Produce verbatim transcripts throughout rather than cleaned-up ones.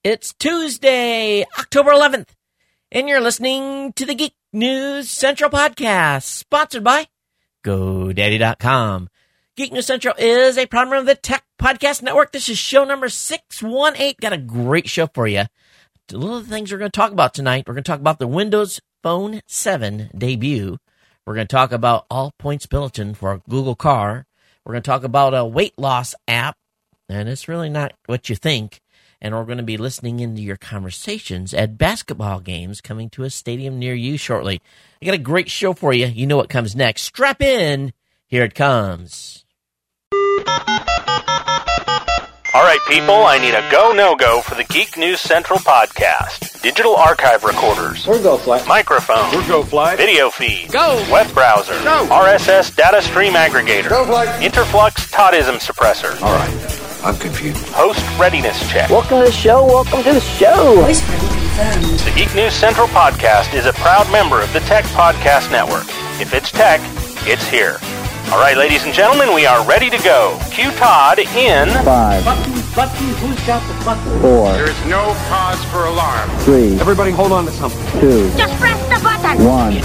It's Tuesday, October eleventh, and you're listening to the Geek News Central podcast, sponsored by GoDaddy dot com. Geek News Central is a proud member of the Tech Podcast Network. This is show number six one eight. Got a great show for you. A little of the things we're going to talk about tonight. We're going to talk about the Windows Phone seven debut. We're going to talk about All Points Bulletin for Google Car. We're going to talk about a weight loss app, and it's really not what you think. And we're going to be listening into your conversations at basketball games coming to a stadium near you shortly. I got a great show for you. You know what comes next. Strap in. Here it comes. All right, people, I need a go, no-go for the Geek News Central podcast. Digital archive recorders. We're Go Flight. Microphone. We're Go Flight. Video feed. Go. Web browser. Go. R S S data stream aggregator. Go Flight. Interflux Toddism suppressor. All right. I'm confused. Host readiness check. Welcome to the show. Welcome to the show. Voice ready confirmed. The Geek News Central podcast is a proud member of the Tech Podcast Network. If it's tech, it's here. All right, ladies and gentlemen, we are ready to go. Cue Todd in Five, Button, button, who's got the button? four, There is no cause for alarm. three, Everybody hold on to something. two, Just press the button. one.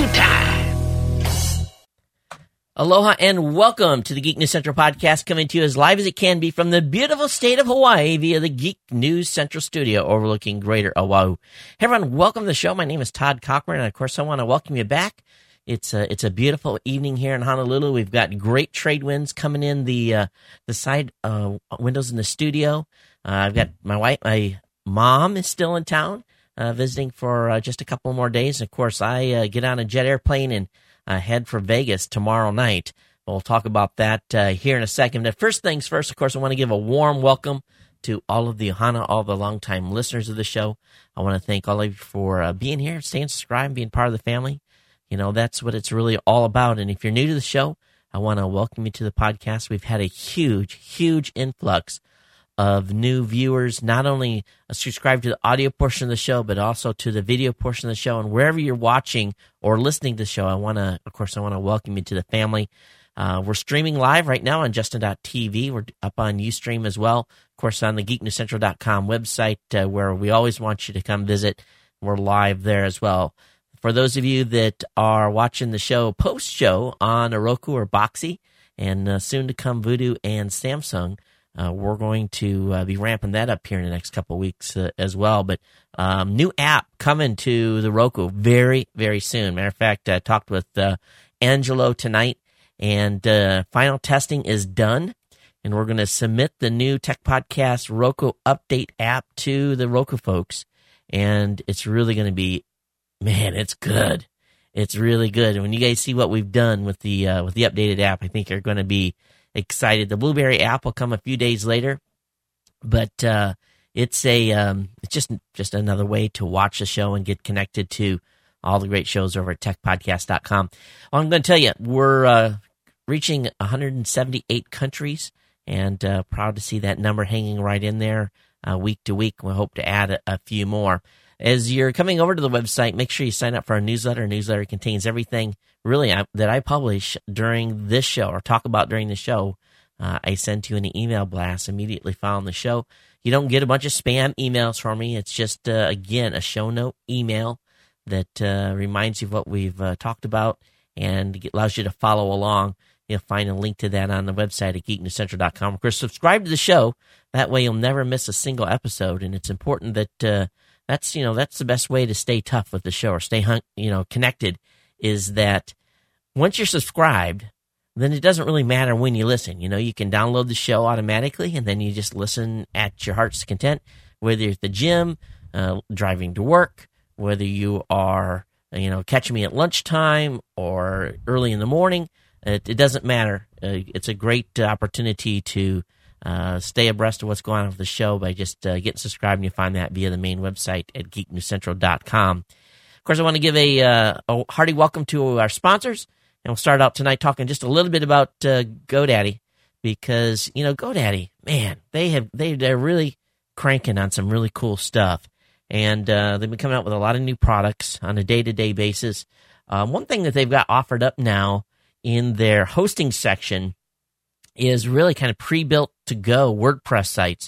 Aloha and welcome to the Geek News Central podcast, coming to you as live as it can be from the beautiful state of Hawaii via the Geek News Central studio overlooking Greater Oahu. Hey everyone, welcome to the show. My name is Todd Cochran, and of course I want to welcome you back. It's a, it's a beautiful evening here in Honolulu. We've got great trade winds coming in the uh, the side uh, windows in the studio. Uh, I've got my wife, my mom is still in town uh, visiting for uh, just a couple more days. Of course, I uh, get on a jet airplane and Uh, head for Vegas tomorrow night. We'll talk about that uh, here in a second. But first things first, of course, I want to give a warm welcome to all of the Ohana, all the longtime listeners of the show. I want to thank all of you for uh, being here, staying subscribed, being part of the family. You know, that's what it's really all about. And if you're new to the show, I want to welcome you to the podcast. We've had a huge, huge influx of new viewers, not only subscribe to the audio portion of the show, but also to the video portion of the show. And wherever you're watching or listening to the show, I want to, of course, I want to welcome you to the family. Uh, we're streaming live right now on Justin dot T V. We're up on Ustream as well. Of course, on the geek news central dot com website, uh, where we always want you to come visit. We're live there as well. For those of you that are watching the show post-show on a Roku or Boxee, and uh, soon to come Vudu and Samsung, Uh, we're going to uh, be ramping that up here in the next couple of weeks uh, as well. But um, new app coming to the Roku very, very soon. Matter of fact, I talked with uh, Angelo tonight, and uh, final testing is done. And we're going to submit the new Tech Podcast Roku Update app to the Roku folks. And it's really going to be, man, it's good. It's really good. And when you guys see what we've done with the uh, with the updated app, I think you're going to be excited. The Blueberry app will come a few days later, but uh, it's a um, it's just just another way to watch the show and get connected to all the great shows over at tech podcast dot com. Well, I'm going to tell you, we're uh, reaching one hundred seventy-eight countries, and uh, proud to see that number hanging right in there uh, week to week. We hope to add a, a few more. As you're coming over to the website, make sure you sign up for our newsletter. Our newsletter contains everything, really, I, that I publish during this show or talk about during the show. Uh, I send to you an email blast immediately following the show. You don't get a bunch of spam emails from me. It's just, uh, again, a show note email that uh, reminds you of what we've uh, talked about and allows you to follow along. You'll find a link to that on the website at geek news central dot com. Of course, subscribe to the show. That way you'll never miss a single episode, and it's important that... Uh, That's, you know, that's the best way to stay tough with the show or stay, you know, connected, is that once you're subscribed, then it doesn't really matter when you listen. You know, you can download the show automatically, and then you just listen at your heart's content, whether you're at the gym, uh, driving to work, whether you are, you know, catching me at lunchtime or early in the morning. It, it doesn't matter. Uh, it's a great opportunity to Uh, stay abreast of what's going on with the show by just uh, getting subscribed, and you find that via the main website at geek news central dot com. Of course, I want to give a, uh, a hearty welcome to our sponsors, and we'll start out tonight talking just a little bit about uh, GoDaddy, because, you know, GoDaddy, man, they have, they, they're really cranking on some really cool stuff, and uh, they've been coming out with a lot of new products on a day-to-day basis. Um, one thing that they've got offered up now in their hosting section is really kind of pre-built to go WordPress sites.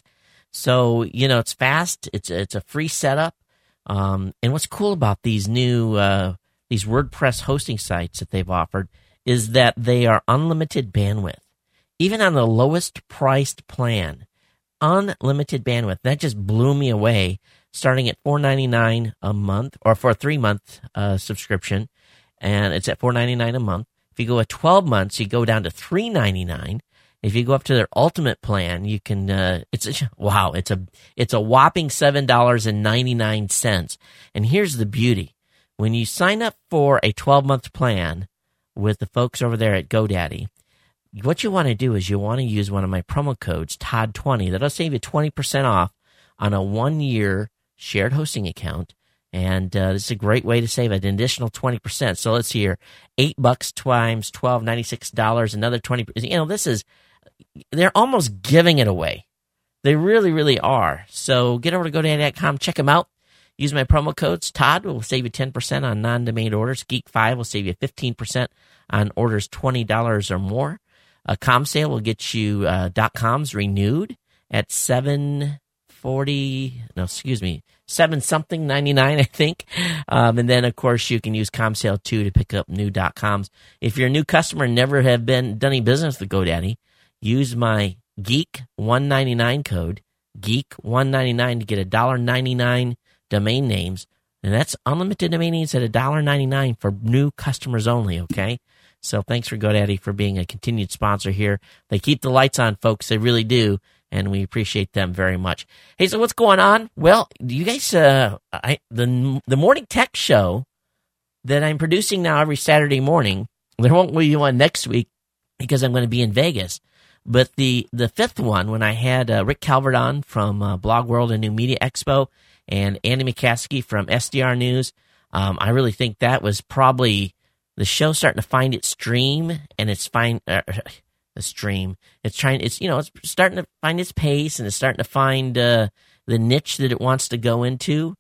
So, you know, it's fast. It's it's a free setup. Um, and what's cool about these new uh, these WordPress hosting sites that they've offered is that they are unlimited bandwidth, even on the lowest priced plan. Unlimited bandwidth. That just blew me away. Starting at four ninety-nine a month, or for a three month uh, subscription, and it's at four ninety-nine a month. If you go at twelve months, you go down to three ninety-nine. If you go up to their ultimate plan, you can. Uh, it's a, wow. It's a it's a whopping seven dollars and ninety-nine cents. And here's the beauty: when you sign up for a twelve month plan with the folks over there at GoDaddy, what you want to do is you want to use one of my promo codes, Todd twenty. That'll save you twenty percent off on a one year shared hosting account. And uh, this is a great way to save an additional twenty percent. So let's see here, eight bucks times twelve, ninety-six dollars, another twenty percent. You know, this is, they're almost giving it away. They really, really are. So get over to GoDaddy dot com, check them out. Use my promo codes. Todd will save you ten percent on non-domain orders. Geek five will save you fifteen percent on orders twenty dollars or more. A ComSale will get you uh, .coms renewed at seven forty, no, excuse me, seven something ninety-nine, I think. Um, and then, of course, you can use ComSale too to pick up new .coms. If you're a new customer and never have been done any business with GoDaddy, use my Geek one ninety-nine code, Geek one ninety-nine, to get one dollar ninety-nine domain names. And that's unlimited domain names at one dollar ninety-nine for new customers only, okay? So thanks for GoDaddy for being a continued sponsor here. They keep the lights on, folks. They really do. And we appreciate them very much. Hey, so what's going on? Well, you guys, uh, I, the the morning tech show that I'm producing now every Saturday morning, there won't be one next week because I'm going to be in Vegas. But the, the fifth one, when I had uh, Rick Calvert on from uh, Blog World and New Media Expo and Andy McCaskey from S D R News, um, I really think that was probably the show starting to find its stream and it's fine. Uh, The stream. It's trying. It's you know. It's starting to find its pace, and it's starting to find uh, the niche that it wants to go into.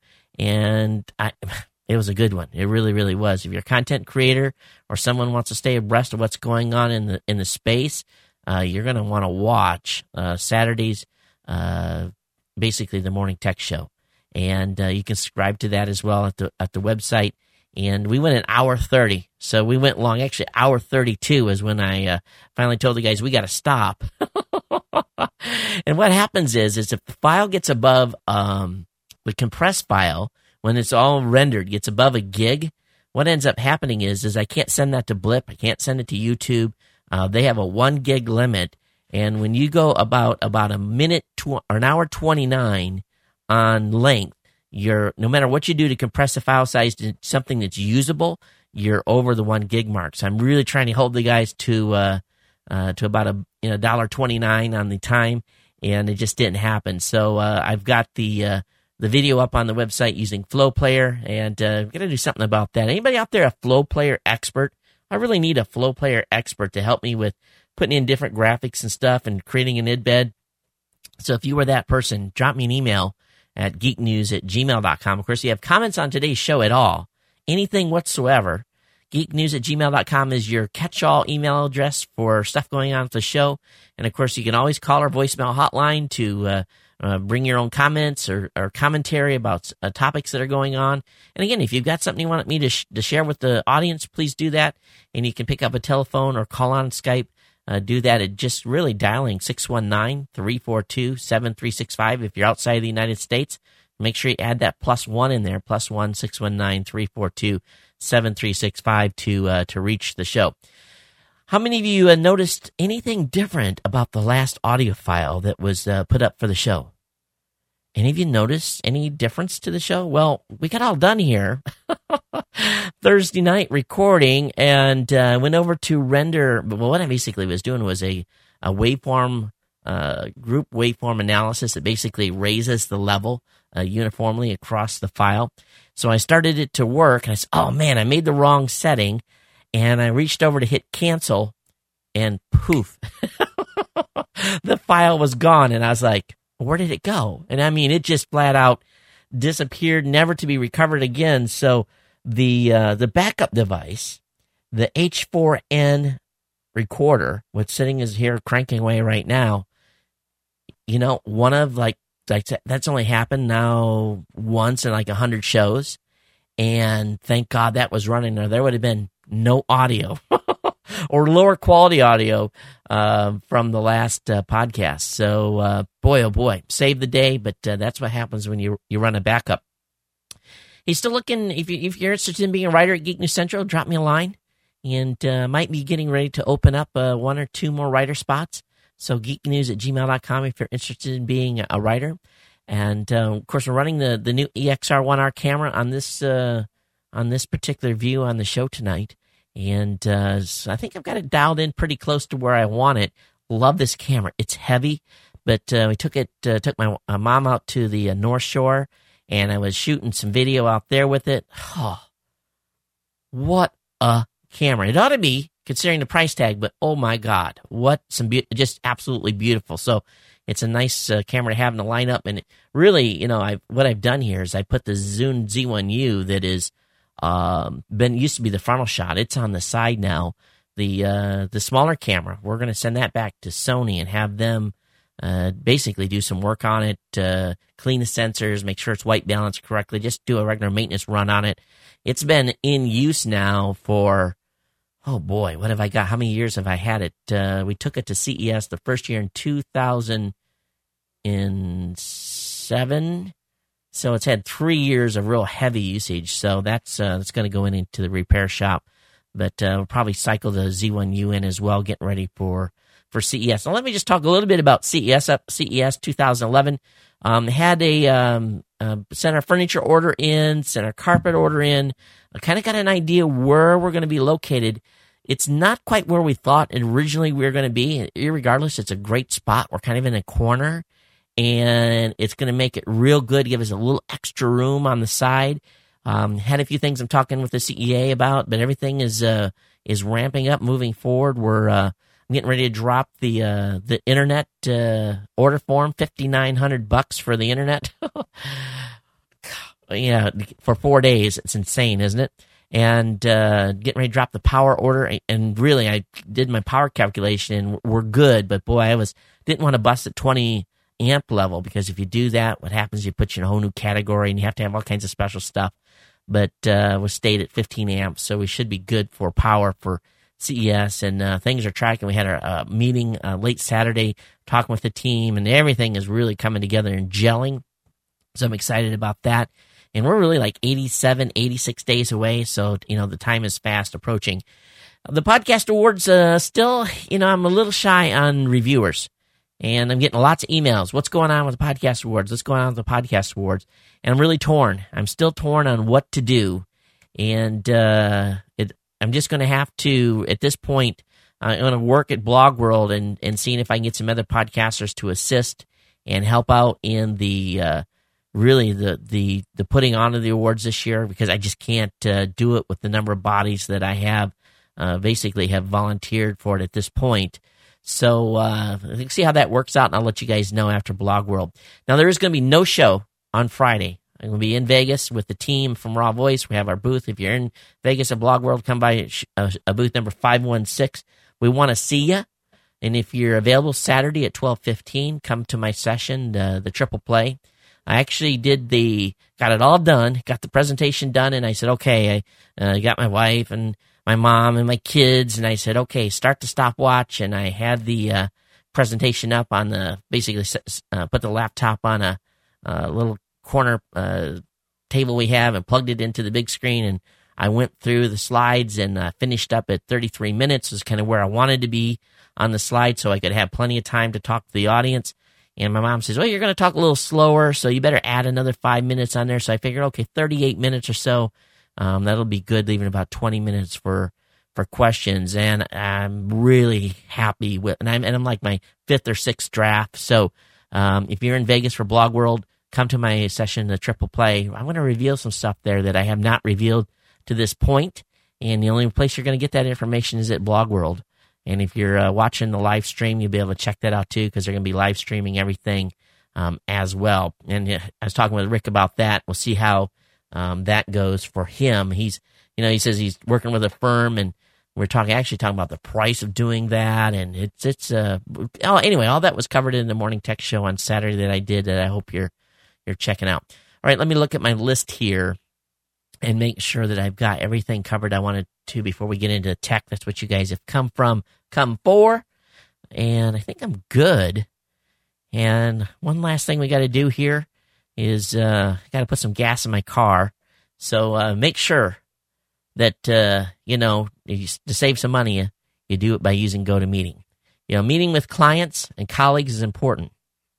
And I, it was a good one. It really, really was. If you're a content creator or someone wants to stay abreast of what's going on in the in the space, uh, you're going to want to watch uh, Saturdays, uh, basically the morning tech show, and uh, you can subscribe to that as well at the at the website. And we went an hour thirty, so we went long. Actually, hour thirty-two is when I uh, finally told the guys we got to stop. And what happens is, is if the file gets above um, the compressed file, when it's all rendered, gets above a gig, what ends up happening is, is I can't send that to Blip. I can't send it to YouTube. Uh, they have a one gig limit, and when you go about about a minute to, or an hour twenty-nine on length, you're, no matter what you do to compress the file size to something that's usable, you're over the one gig mark. So I'm really trying to hold the guys to uh, uh, to about a you know dollar twenty nine on the time, and it just didn't happen. So uh, I've got the uh, the video up on the website using Flow Player, and uh, I'm gonna do something about that. Anybody out there a Flow Player expert? I really need a Flow Player expert to help me with putting in different graphics and stuff and creating an embed. So if you were that person, drop me an email at geeknews at gmail dot com. Of course, if you have comments on today's show at all, anything whatsoever, geeknews at gmail dot com is your catch-all email address for stuff going on with the show. And, of course, you can always call our voicemail hotline to uh, uh, bring your own comments or, or commentary about uh, topics that are going on. And, again, if you've got something you want me to, sh- to share with the audience, please do that. And you can pick up a telephone or call on Skype. Uh, do that at just really dialing six one nine, three four two, seven three six five. If you're outside of the United States, make sure you add that plus one in there, plus one, six one nine, three four two, seven three six five to uh, to reach the show. How many of you uh, noticed anything different about the last audio file that was uh, put up for the show? Any of you notice any difference to the show? Well, we got all done here Thursday night recording, and uh, went over to render. Well, what I basically was doing was a, a waveform, uh, group waveform analysis that basically raises the level uh, uniformly across the file. So I started it to work, and I said, oh man, I made the wrong setting, and I reached over to hit cancel, and poof, the file was gone, and I was like, where did it go? And I mean, it just flat out disappeared, never to be recovered again. So the uh, the backup device, the H four N recorder, what's sitting is here cranking away right now, you know, one of like like that's only happened now once in like a hundred shows, and thank God that was running, or there would have been no audio or lower quality audio uh, from the last uh, podcast. So uh, boy, oh boy, save the day, but uh, that's what happens when you you run a backup. He's still looking. If you if you're interested in being a writer at Geek News Central, drop me a line, and uh, might be getting ready to open up uh, one or two more writer spots. So geeknews at gmail dot com if you're interested in being a writer. And, uh, of course, we're running the, the new E X R one R camera on this uh, on this particular view on the show tonight. And uh, so I think I've got it dialed in pretty close to where I want it. Love this camera. It's heavy, but uh, we took it uh, took my uh, mom out to the uh, North Shore, and I was shooting some video out there with it. Oh, what a camera. It ought to be, considering the price tag, but oh my God, what some be- just absolutely beautiful. So it's a nice uh, camera to have in the lineup, and it really, you know, I what I've done here is I put the Zune Z one U that is um, been used to be the frontal shot. It's on the side now. The uh, the smaller camera, we're going to send that back to Sony and have them uh, basically do some work on it, uh, clean the sensors, make sure it's white balanced correctly, just do a regular maintenance run on it. It's been in use now for, oh boy, what have I got? How many years have I had it? Uh, we took it to C E S the first year in two thousand seven. So it's had three years of real heavy usage. So that's uh, that's going to go in into the repair shop. But uh, we'll probably cycle the Z one U in as well, getting ready for, for C E S. Now let me just talk a little bit about C E S. C E S twenty eleven. Um, had a um, uh, sent our furniture order in, sent our carpet order in. I kind of got an idea where we're going to be located. It's not quite where we thought originally we were going to be. Irregardless, it's a great spot. We're kind of in a corner, and it's going to make it real good, give us a little extra room on the side. Um, had a few things I'm talking with the C E A about, but everything is uh, is ramping up, moving forward. We're uh, I'm getting ready to drop the uh, the internet uh, order form, fifty-nine hundred bucks for the internet. Yeah, for four days. It's insane, isn't it? And uh, getting ready to drop the power order. And really, I did my power calculation, and we're good. But boy, I was didn't want to bust at twenty amp level, because if you do that, what happens? You put you in a whole new category, and you have to have all kinds of special stuff. But uh, we stayed at fifteen amps, so we should be good for power for C E S. And uh, things are tracking. We had our uh, meeting uh, late Saturday, talking with the team, and everything is really coming together and gelling. So I'm excited about that. And we're really like eighty-seven, eighty-six days away, so, you know, the time is fast approaching. The podcast awards, uh, still, you know, I'm a little shy on reviewers, and I'm getting lots of emails. What's going on with the podcast awards? What's going on with the podcast awards? And I'm really torn. I'm still torn on what to do, and uh, it, I'm just going to have to, at this point, uh, I'm going to work at Blog World and, and seeing if I can get some other podcasters to assist and help out in the uh, really the, the, the putting on of the awards this year, because I just can't uh, do it with the number of bodies that I have uh, basically have volunteered for it at this point. So uh, see how that works out, and I'll let you guys know after Blog World. Now, there is going to be no show on Friday. I'm going to be in Vegas with the team from Raw Voice. We have our booth. If you're in Vegas at Blog World, come by a, a booth number five one six. We want to see you. And if you're available Saturday at twelve fifteen, come to my session, the, the Triple Play. I actually did the, got it all done, got the presentation done, and I said, okay, I uh, got my wife and my mom and my kids, and I said, okay, start the stopwatch, and I had the uh, presentation up on the, basically uh, put the laptop on a, a little corner uh, table we have and plugged it into the big screen, and I went through the slides and uh, finished up at thirty-three minutes, is kind of where I wanted to be on the slide, so I could have plenty of time to talk to the audience. And my mom says, well, you're going to talk a little slower, so you better add another five minutes on there. So I figured, okay, thirty-eight minutes or so. Um, that'll be good, leaving about twenty minutes for, for questions. And I'm really happy with, and I'm, and I'm like my fifth or sixth draft. So um, if you're in Vegas for Blog World, come to my session, the Triple Play. I'm going to reveal some stuff there that I have not revealed to this point. And the only place you're going to get that information is at Blog World. And if you're uh, watching the live stream, you'll be able to check that out too, because they're going to be live streaming everything um, as well. And uh, I was talking with Rick about that. We'll see how um, that goes for him. He's, you know, he says he's working with a firm, and We're talking actually talking about the price of doing that, and it's it's uh oh anyway, all that was covered in the Morning Tech Show on Saturday that I did that I hope you're you're checking out. All right, let me look at my list here and make sure that I've got everything covered I wanted to before we get into tech. That's what you guys have come from, come for, and I think I'm good. And one last thing we got to do here is uh, I got to put some gas in my car. So uh, make sure that, uh, you know, you, to save some money, you, you do it by using GoToMeeting. You know, meeting with clients and colleagues is important.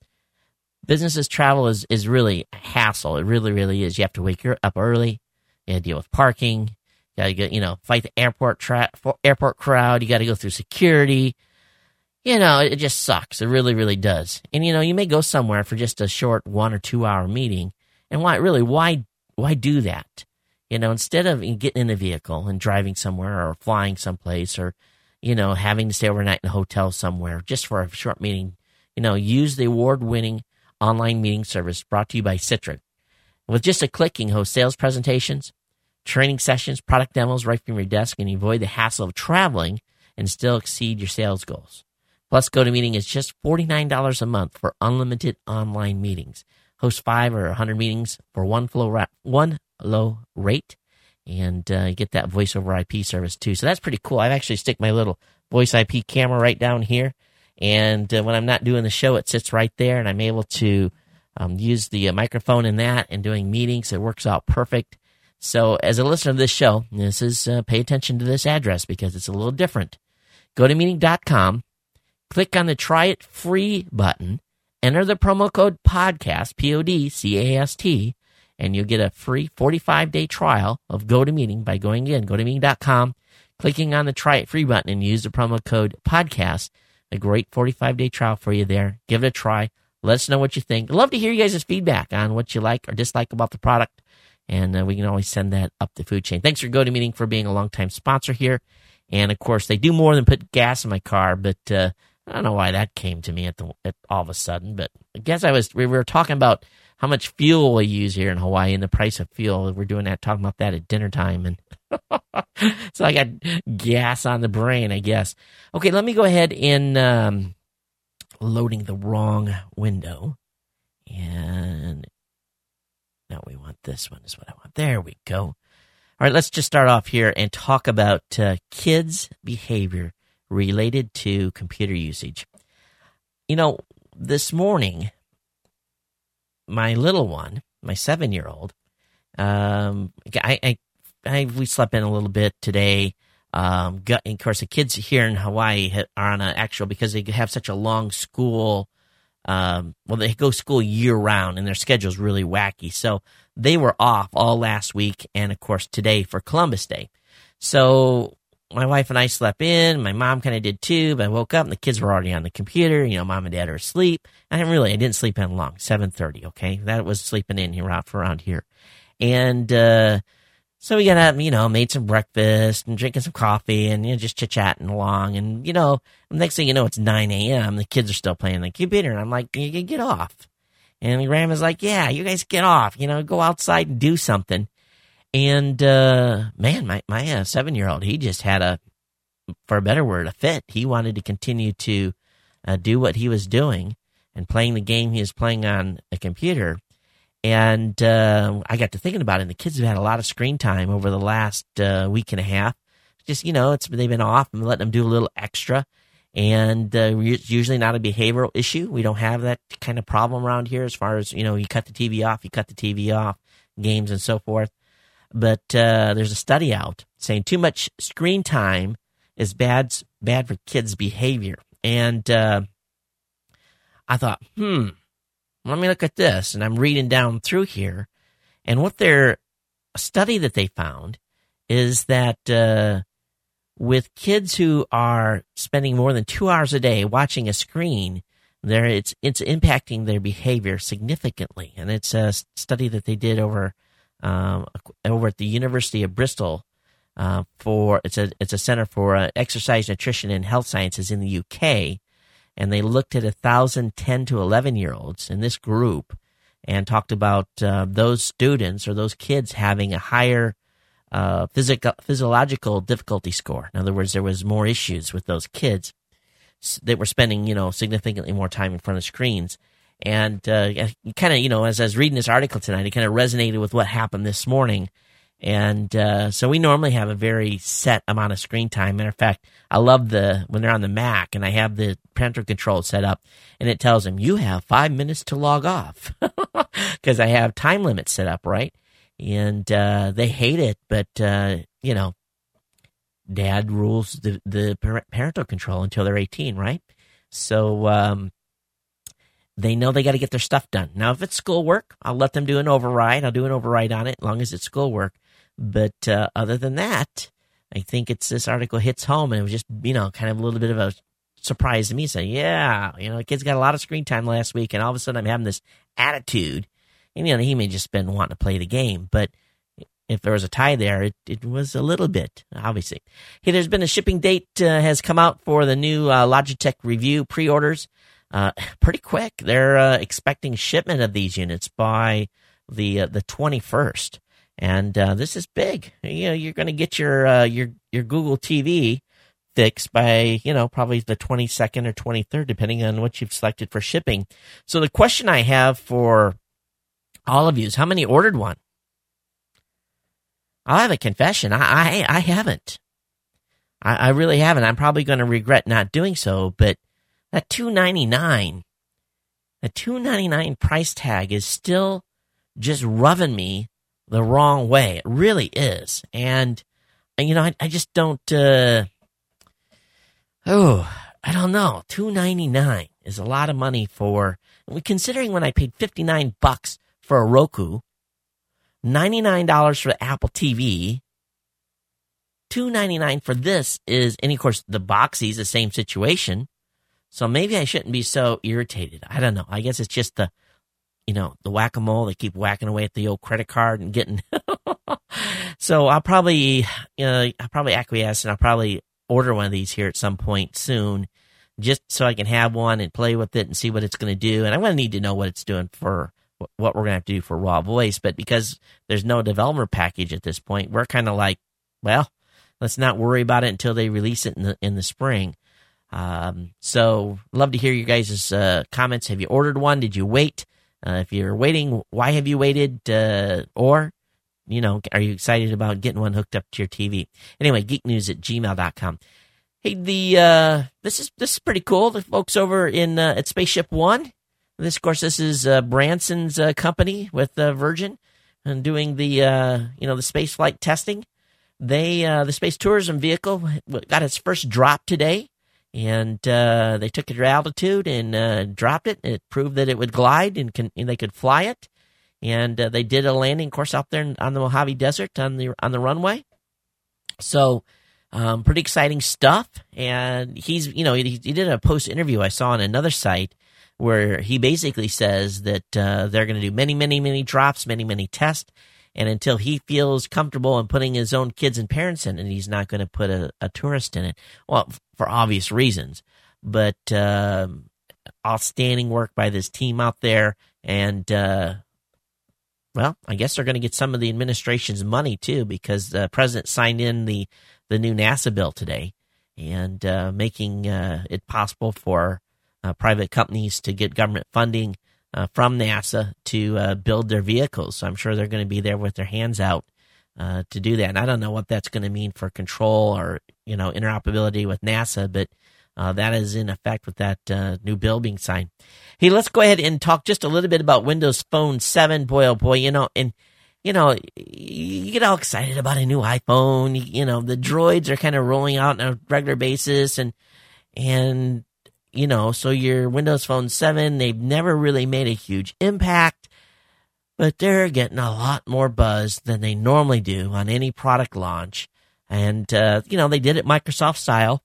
Businesses travel is, is really a hassle. It really, really is. You have to wake up early. You got to deal with parking. You got to get, you know, fight the airport tra- airport crowd. You got to go through security. You know, it just sucks. It really, really does. And, you know, you may go somewhere for just a short one or two hour meeting. And why, really, why, why do that? You know, instead of getting in a vehicle and driving somewhere or flying someplace or, you know, having to stay overnight in a hotel somewhere just for a short meeting, you know, use the award-winning online meeting service brought to you by Citrix. With just a click, you can host sales presentations, training sessions, product demos right from your desk, and you avoid the hassle of traveling and still exceed your sales goals. Plus, GoToMeeting is just forty-nine dollars a month for unlimited online meetings. Host five or one hundred meetings for one, flow ra- one low rate, and uh, you get that voice over I P service too. So that's pretty cool. I actually stick my little voice I P camera right down here, and uh, when I'm not doing the show, it sits right there, and I'm able to um, use the uh, microphone in that and doing meetings. It works out perfect. So as a listener of this show, this is uh, pay attention to this address because it's a little different. Go to meeting dot com. Click on the Try It Free button, enter the promo code PODCAST, P O D C A S T, and you'll get a free forty-five day trial of GoToMeeting by going in, go to meeting dot com, clicking on the Try It Free button, and use the promo code PODCAST. A great forty-five day trial for you there. Give it a try. Let us know what you think. I'd love to hear you guys' feedback on what you like or dislike about the product, and uh, we can always send that up the food chain. Thanks for GoToMeeting for being a longtime sponsor here. And, of course, they do more than put gas in my car, but uh, I don't know why that came to me at the at all of a sudden, but I guess I was we were talking about how much fuel we use here in Hawaii and the price of fuel. We're doing that, talking about that at dinner time, and so I got gas on the brain, I guess. Okay, let me go ahead and um, loading the wrong window, and now we want this one is what I want. There we go. All right, let's just start off here and talk about uh, kids' behavior related to computer usage. You know, this morning, my little one, my seven-year-old, um, I, I, I, we slept in a little bit today. Um, got, of course, the kids here in Hawaii are on an actual, because they have such a long school, um, well, they go school year-round, and their schedule's really wacky. So they were off all last week, and, of course, today for Columbus Day. So my wife and I slept in. My mom kind of did too, but I woke up and the kids were already on the computer. You know, mom and dad are asleep. I didn't really, I didn't sleep in long, seven thirty, okay? That was sleeping in here out for around here. And uh, so we got up, you know, made some breakfast and drinking some coffee and, you know, just chit-chatting along. And, you know, next thing you know, it's nine a.m. The kids are still playing on the computer. And I'm like, you can get off. And grandma's like, yeah, you guys get off. You know, go outside and do something. And, uh, man, my, my uh, seven-year-old, he just had a, for a better word, a fit. He wanted to continue to uh, do what he was doing and playing the game he was playing on a computer. And uh, I got to thinking about it, and the kids have had a lot of screen time over the last uh, week and a half. Just, you know, it's they've been off and letting them do a little extra. And uh, it's usually not a behavioral issue. We don't have that kind of problem around here as far as, you know, you cut the T V off, you cut the T V off, games and so forth. But uh, there's a study out saying too much screen time is bad bad for kids' behavior. And uh, I thought, hmm, let me look at this. And I'm reading down through here. And what their a study that they found is that uh, with kids who are spending more than two hours a day watching a screen, there it's it's impacting their behavior significantly. And it's a study that they did over Um, over at the University of Bristol, uh, for it's a it's a center for uh, exercise, nutrition, and health sciences in the U K, and they looked at a thousand ten to eleven year olds in this group, and talked about uh, those students or those kids having a higher uh, physical, physiological difficulty score. In other words, there was more issues with those kids that were spending, you know, significantly more time in front of screens. And uh, kind of, you know, as I was reading this article tonight, it kind of resonated with what happened this morning. And uh, so we normally have a very set amount of screen time. Matter of fact, I love the when they're on the Mac and I have the parental control set up, and it tells them, you have five minutes to log off, because I have time limits set up, right? And uh, they hate it, but, uh, you know, Dad rules the, the parental control until they're eighteen, right? So um, they know they got to get their stuff done. Now, if it's schoolwork, I'll let them do an override. I'll do an override on it as long as it's schoolwork. But uh, other than that, I think it's this article hits home, and it was just, you know, kind of a little bit of a surprise to me. Saying, yeah, you know, the kid's got a lot of screen time last week, and all of a sudden I'm having this attitude. And, you know, he may just been wanting to play the game, but if there was a tie there, it, it was a little bit, obviously. Hey, there's been a shipping date uh, has come out for the new uh, Logitech Review pre-orders. Uh, pretty quick. They're uh, expecting shipment of these units by the uh, the twenty-first. And uh, this is big. You know, you're going to get your uh, your your Google T V fixed by, you know, probably the twenty-second or twenty-third, depending on what you've selected for shipping. So the question I have for all of you is, how many ordered one? I'll have a confession. I I, I haven't. I, I really haven't. I'm probably going to regret not doing so. But that two ninety-nine, the two ninety-nine price tag is still just rubbing me the wrong way. It really is. And, you know, I, I just don't, uh, oh, I don't know. two ninety-nine is a lot of money for, considering when I paid fifty-nine bucks for a Roku, ninety-nine dollars for the Apple T V, two ninety-nine for this is, and of course the Boxy's the same situation. So maybe I shouldn't be so irritated. I don't know. I guess it's just the, you know, the whack-a-mole. They keep whacking away at the old credit card and getting. So I'll probably, you know, I'll probably acquiesce, and I'll probably order one of these here at some point soon, just so I can have one and play with it and see what it's going to do. And I'm going to need to know what it's doing for what we're going to have to do for raw voice. But because there's no developer package at this point, we're kind of like, well, let's not worry about it until they release it in the in the spring. Um, so love to hear you guys' uh, comments. Have you ordered one? Did you wait? Uh, if you're waiting, why have you waited? Uh, or, you know, are you excited about getting one hooked up to your T V? Anyway, geeknews at gmail dot com. Hey, the uh, this is this is pretty cool. The folks over in uh, at Spaceship One. This, of course, this is uh, Branson's uh, company with uh, Virgin, and doing the uh, you know the space flight testing. They uh, the space tourism vehicle got its first drop today. And uh, they took it to altitude and uh, dropped it. It proved that it would glide and, can, and they could fly it. And uh, they did a landing course out there on the Mojave Desert on the on the runway. So um, pretty exciting stuff. And he's you know he, he did a post interview I saw on another site where he basically says that uh, they're going to do many many many drops, many many tests. And until he feels comfortable in putting his own kids and parents in it, he's not going to put a, a tourist in it. Well, for obvious reasons. But uh, outstanding work by this team out there. And, uh, well, I guess they're going to get some of the administration's money, too, because the president signed in the, the new NASA bill today, and uh, making uh, it possible for uh, private companies to get government funding Uh, from NASA to uh, build their vehicles. So I'm sure they're going to be there with their hands out uh, to do that. And I don't know what that's going to mean for control or, you know, interoperability with NASA, but uh, that is in effect with that uh, new bill being signed. Hey, let's go ahead and talk just a little bit about Windows Phone seven. Boy, oh boy, you know, and, you know, you get all excited about a new iPhone. You know, the droids are kind of rolling out on a regular basis, and, and, you know, so your Windows Phone seven, they've never really made a huge impact, but they're getting a lot more buzz than they normally do on any product launch. And, uh, you know, they did it Microsoft style.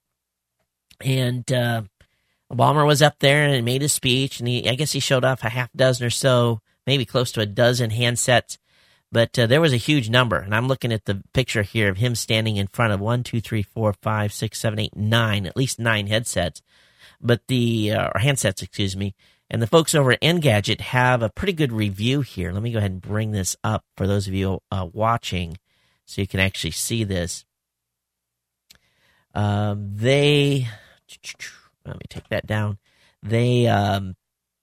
And uh, Obama was up there and made a speech, and he, I guess he showed off a half dozen or so, maybe close to a dozen handsets. But uh, there was a huge number, and I'm looking at the picture here of him standing in front of one, two, three, four, five, six, seven, eight, nine, at least nine headsets. But the, uh, or handsets, excuse me, and the folks over at Engadget have a pretty good review here. Let me go ahead and bring this up for those of you uh, watching. so you can actually see this. Um, they, let me take that down. They, um,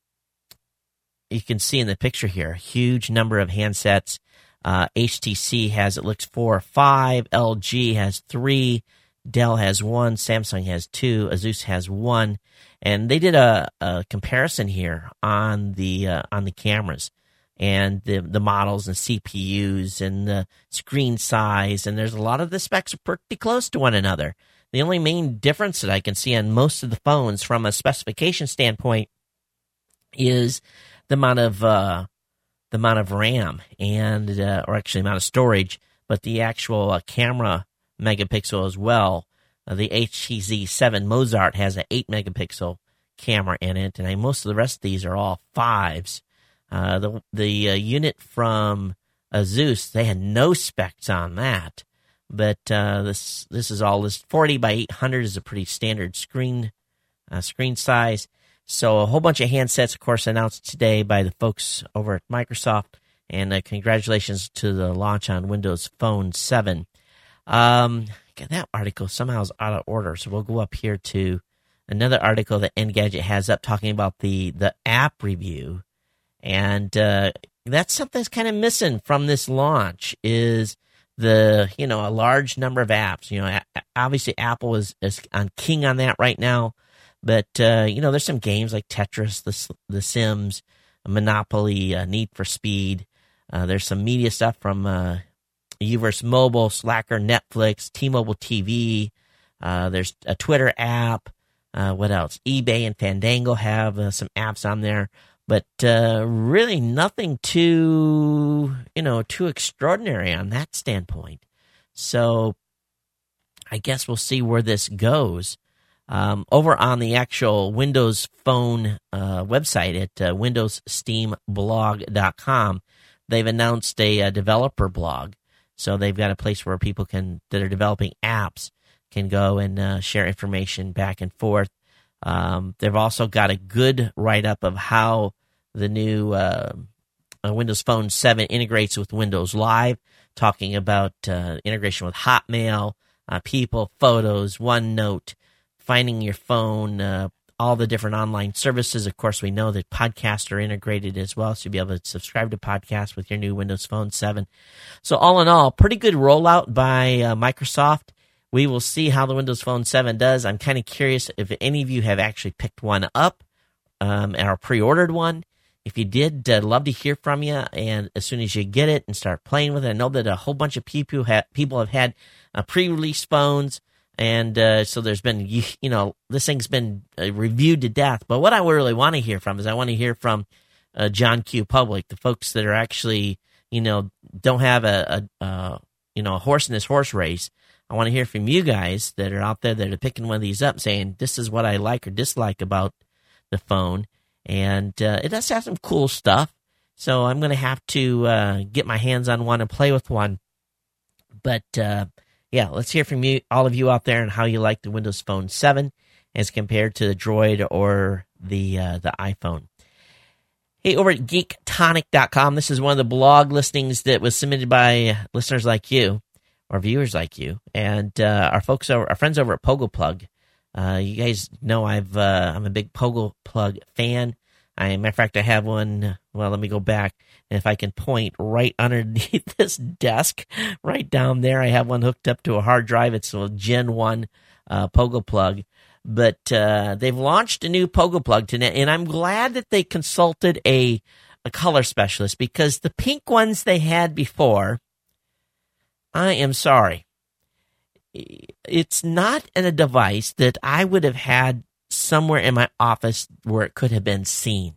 you can see in the picture here, a huge number of handsets. Uh, H T C has, it looks, four or five. L G has three. Dell has one. Samsung has two. Asus has one. And they did a, a comparison here on the uh, on the cameras and the the models and C P Us and the screen size. And there's a lot of the specs are pretty close to one another. The only main difference that I can see on most of the phones from a specification standpoint is the amount of uh, the amount of RAM and uh, or actually amount of storage, but the actual uh, camera megapixel as well. Uh, the H T C seven Mozart has an eight megapixel camera in it, and I, most of the rest of these are all fives. Uh, the the uh, unit from Asus, they had no specs on that, but uh, this this is all this forty by eight hundred is a pretty standard screen uh, screen size. So a whole bunch of handsets, of course, announced today by the folks over at Microsoft, and uh, congratulations to the launch on Windows Phone seven. Um, that article somehow is out of order, so we'll go up here to another article that Engadget has up talking about the, the app review, and uh, that's something that's kind of missing from this launch is the, you know, a large number of apps. You know, obviously Apple is, is on king on that right now, but, uh, you know, there's some games like Tetris, The, the Sims, Monopoly, uh, Need for Speed. Uh, there's some media stuff from uh, Uverse Mobile, Slacker, Netflix, T-Mobile T V. Uh, there's a Twitter app. Uh, what else? eBay and Fandango have uh, some apps on there, but uh, really nothing too, you know, too extraordinary on that standpoint. So I guess we'll see where this goes. Um, over on the actual Windows Phone uh, website at uh, windows steam blog dot com, they've announced a, a developer blog. So they've got a place where people can that are developing apps can go and uh, share information back and forth. Um, they've also got a good write-up of how the new uh, uh, Windows Phone seven integrates with Windows Live, talking about uh, integration with Hotmail, uh, People, Photos, OneNote, finding your phone, uh, all the different online services. Of course, we know that podcasts are integrated as well, so you'll be able to subscribe to podcasts with your new Windows Phone seven. So all in all, pretty good rollout by uh, Microsoft. We will see how the Windows Phone seven does. I'm kind of curious if any of you have actually picked one up um, or pre-ordered one. If you did, I'd love to hear from you. And as soon as you get it and start playing with it, I know that a whole bunch of people have, people have had uh, pre-release phones. And uh, so there's been, you, you know, this thing's been uh, reviewed to death. But what I really want to hear from is I want to hear from uh, John Q. Public, the folks that are actually, you know, don't have a, a uh, you know, a horse in this horse race. I want to hear from you guys that are out there that are picking one of these up saying, this is what I like or dislike about the phone. And uh, it does have some cool stuff. So I'm going to have to uh, get my hands on one and play with one. But, uh, yeah, let's hear from you, all of you out there, and how you like the Windows Phone seven as compared to the Droid or the uh, the iPhone. Hey, over at geek tonic dot com, this is one of the blog listings that was submitted by listeners like you, or viewers like you, and uh, our folks, over, our friends over at PogoPlug. Uh, you guys know I've uh, I'm a big PogoPlug fan. I, matter of fact, I have one. Well, let me go back, and if I can point right underneath this desk, right down there, I have one hooked up to a hard drive. It's a Gen one uh, PogoPlug, but uh, they've launched a new PogoPlug today, and I'm glad that they consulted a a color specialist because the pink ones they had before, I am sorry, it's not in a device that I would have had somewhere in my office where it could have been seen.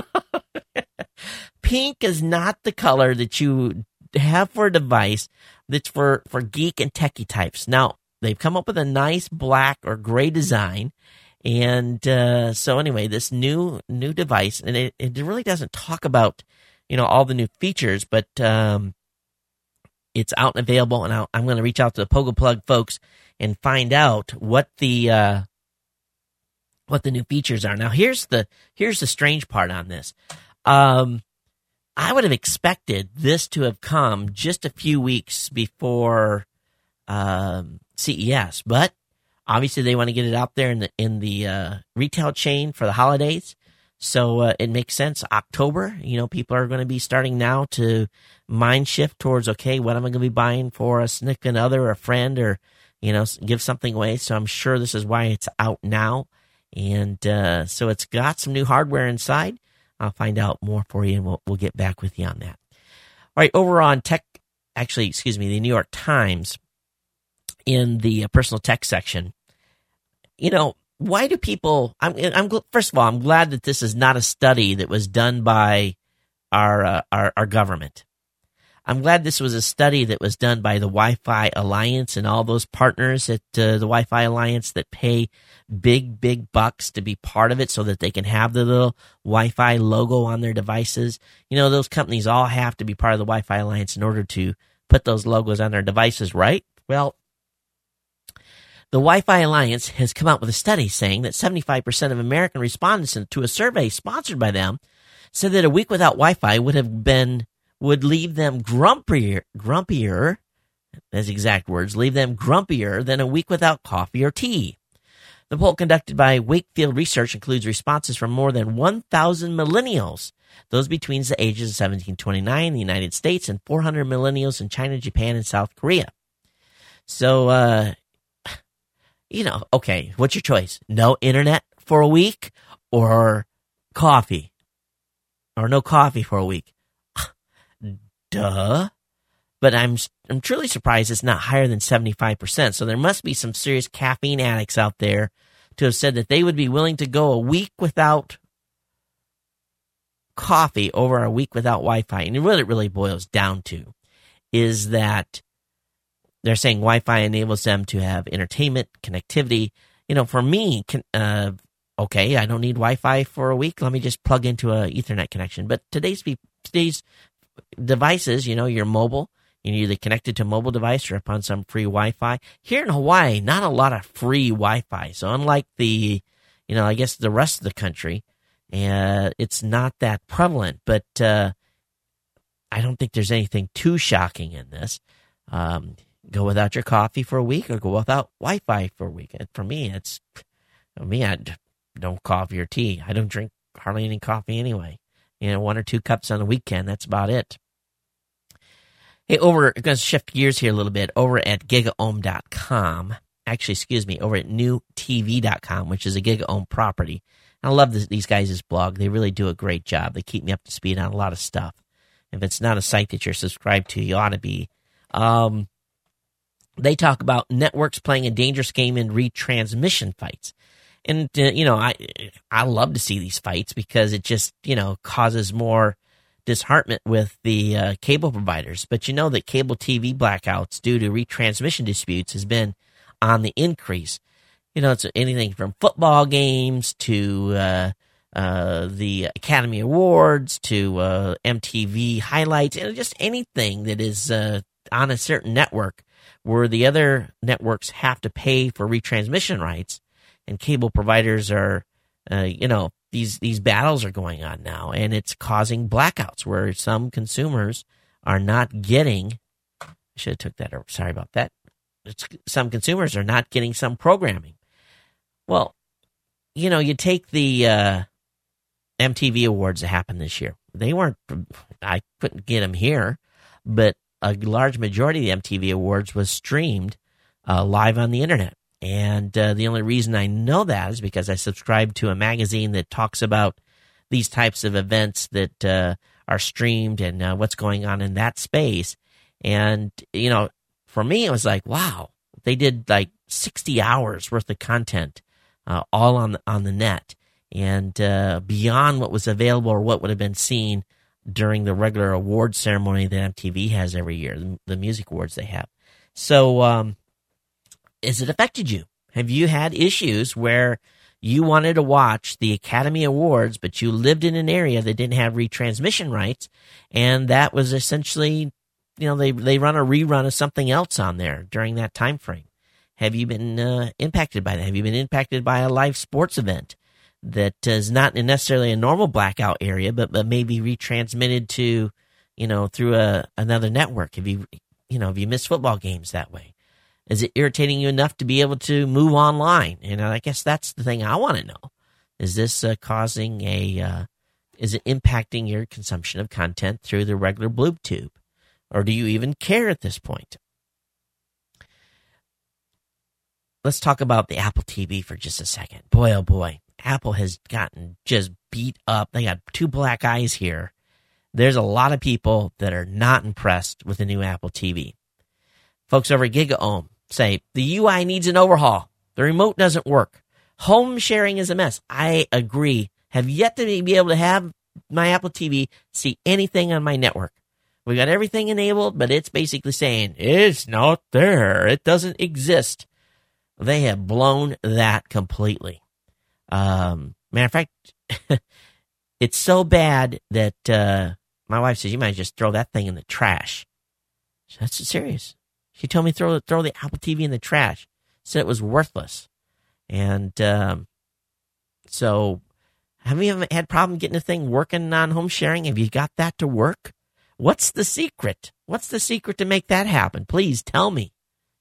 Pink is not the color that you have for a device that's for, for geek and techie types. Now, they've come up with a nice black or gray design. And uh, so anyway, this new new device, and it, it really doesn't talk about, you know, all the new features, but um, it's out and available. And I'll, I'm going to reach out to the PogoPlug folks and find out what the uh, what the new features are. Now, here's the here's the strange part on this. Um, I would have expected this to have come just a few weeks before um, C E S, but obviously they want to get it out there in the in the uh, retail chain for the holidays. So uh, it makes sense. October, you know, people are going to be starting now to mind shift towards, okay, what am I going to be buying for a significant other or a friend, or, you know, give something away. So I'm sure this is why it's out now. And uh, so it's got some new hardware inside. I'll find out more for you, and we'll, we'll get back with you on that. All right, over on tech, actually, excuse me, the New York Times, in the personal tech section, you know, why do people, I'm, I'm, first of all, I'm glad that this is not a study that was done by our, uh, our, our government. I'm glad this was a study that was done by the Wi-Fi Alliance and all those partners at uh, the Wi-Fi Alliance that pay big, big bucks to be part of it so that they can have the little Wi-Fi logo on their devices. You know, those companies all have to be part of the Wi-Fi Alliance in order to put those logos on their devices, right? Well, the Wi-Fi Alliance has come out with a study saying that seventy-five percent of American respondents to a survey sponsored by them said that a week without Wi-Fi would have been, would leave them grumpier, grumpier, that's exact words, leave them grumpier than a week without coffee or tea. The poll conducted by Wakefield Research includes responses from more than one thousand millennials, those between the ages of seventeen and twenty-nine in the United States, and four hundred millennials in China, Japan, and South Korea. So, uh, you know, okay, what's your choice? No internet for a week or coffee? Or no coffee for a week? Duh. But I'm I'm truly surprised it's not higher than seventy-five percent. So there must be some serious caffeine addicts out there to have said that they would be willing to go a week without coffee over a week without Wi-Fi. And what it really boils down to is that they're saying Wi-Fi enables them to have entertainment, connectivity. You know, for me, can, uh, okay, I don't need Wi-Fi for a week. Let me just plug into a Ethernet connection. But today's today's devices, you know, you're mobile. You're either connected to a mobile device or upon some free Wi-Fi. Here in Hawaii, not a lot of free Wi-Fi. So unlike the, you know, I guess the rest of the country, uh, it's not that prevalent. But uh, I don't think there's anything too shocking in this. Um, go without your coffee for a week or go without Wi-Fi for a week. For me, it's, for me, I don't coffee or tea. I don't drink hardly any coffee anyway. You know, one or two cups on the weekend, that's about it. Hey, over, I'm going to shift gears here a little bit, over at gigaohm dot com, actually, excuse me, over at new T V dot com, which is a GigaOhm property. And I love this, these guys' blog. They really do a great job. They keep me up to speed on a lot of stuff. If it's not a site that you're subscribed to, you ought to be. Um, they talk about networks playing a dangerous game in retransmission fights. And, uh, you know, I I love to see these fights because it just, you know, causes more disheartenment with the uh, cable providers. But you know that cable T V blackouts due to retransmission disputes has been on the increase. You know, it's anything from football games to uh, uh, the Academy Awards to uh, M T V highlights, and just anything that is uh, on a certain network where the other networks have to pay for retransmission rights. And cable providers are, uh, you know, these these battles are going on now, and it's causing blackouts where some consumers are not getting. I should have took that. Or sorry about that. It's, some consumers are not getting some programming. Well, you know, you take the uh, M T V Awards that happened this year. They weren't. I couldn't get them here, but a large majority of the M T V Awards was streamed uh, live on the internet. And uh, the only reason I know that is because I subscribe to a magazine that talks about these types of events that uh, are streamed and uh, what's going on in that space. And, you know, for me, it was like, wow, they did like sixty hours worth of content uh, all on the, on the net and uh, beyond what was available or what would have been seen during the regular award ceremony that M T V has every year, the, the music awards they have. So, um, has it affected you? Have you had issues where you wanted to watch the Academy Awards, but you lived in an area that didn't have retransmission rights, and that was essentially, you know, they they run a rerun of something else on there during that time frame? Have you been uh, impacted by that? Have you been impacted by a live sports event that is not necessarily a normal blackout area, but, but maybe retransmitted to, you know, through a another network. If you, you know, if you miss football games that way, is it irritating you enough to be able to move online? And I guess that's the thing I want to know. Is this uh, causing a, uh, is it impacting your consumption of content through the regular Blue Tube? Or do you even care at this point? Let's talk about the Apple T V for just a second. Boy, oh boy, Apple has gotten just beat up. They got two black eyes here. There's a lot of people that are not impressed with the new Apple T V. Folks over at GigaOM say, the U I needs an overhaul. The remote doesn't work. Home sharing is a mess. I agree. Have yet to be able to have my Apple T V see anything on my network. We got everything enabled, but it's basically saying, it's not there. It doesn't exist. They have blown that completely. Um, matter of fact, it's so bad that uh, my wife says, you might just throw that thing in the trash. That's serious. She told me throw throw the Apple T V in the trash. Said it was worthless. And um, so have you ever had a problem getting a thing working on home sharing? Have you got that to work? What's the secret? What's the secret to make that happen? Please tell me.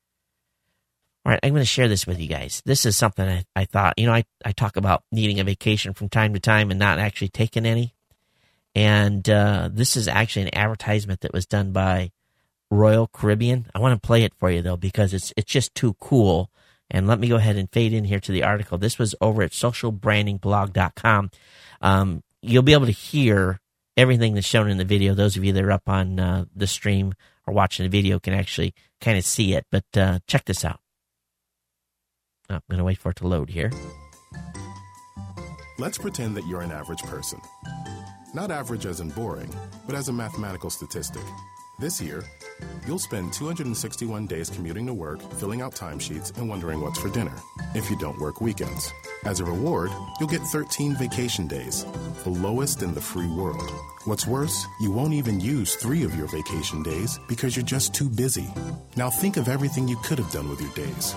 All right, I'm going to share this with you guys. This is something I, I thought, you know, I, I talk about needing a vacation from time to time and not actually taking any. And uh, this is actually an advertisement that was done by Royal Caribbean. I want to play it for you, though, because it's it's just too cool. And let me go ahead and fade in here to the article. This was over at social branding blog dot com. Um, you'll be able to hear everything that's shown in the video. Those of you that are up on uh, the stream or watching the video can actually kind of see it. But uh, check this out. Oh, I'm going to wait for it to load here. Let's pretend that you're an average person. Not average as in boring, but as a mathematical statistic. This year, you'll spend two hundred sixty-one days commuting to work, filling out timesheets, and wondering what's for dinner, if you don't work weekends. As a reward, you'll get thirteen vacation days, the lowest in the free world. What's worse, you won't even use three of your vacation days because you're just too busy. Now think of everything you could have done with your days.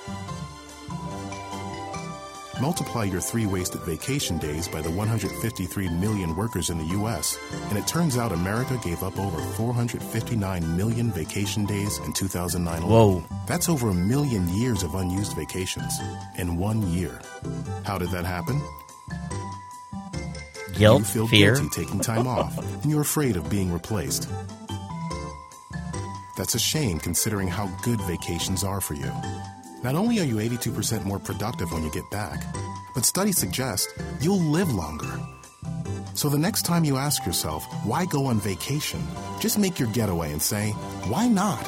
Multiply your three wasted vacation days by the one hundred fifty-three million workers in the U S, and it turns out America gave up over four hundred fifty-nine million vacation days in two thousand nine alone. Whoa. That's over a million years of unused vacations in one year. How did that happen? Guilt, you feel fear. guilty taking time off, and you're afraid of being replaced. That's a shame considering how good vacations are for you. Not only are you eighty-two percent more productive when you get back, but studies suggest you'll live longer. So the next time you ask yourself, why go on vacation? Just make your getaway and say, why not?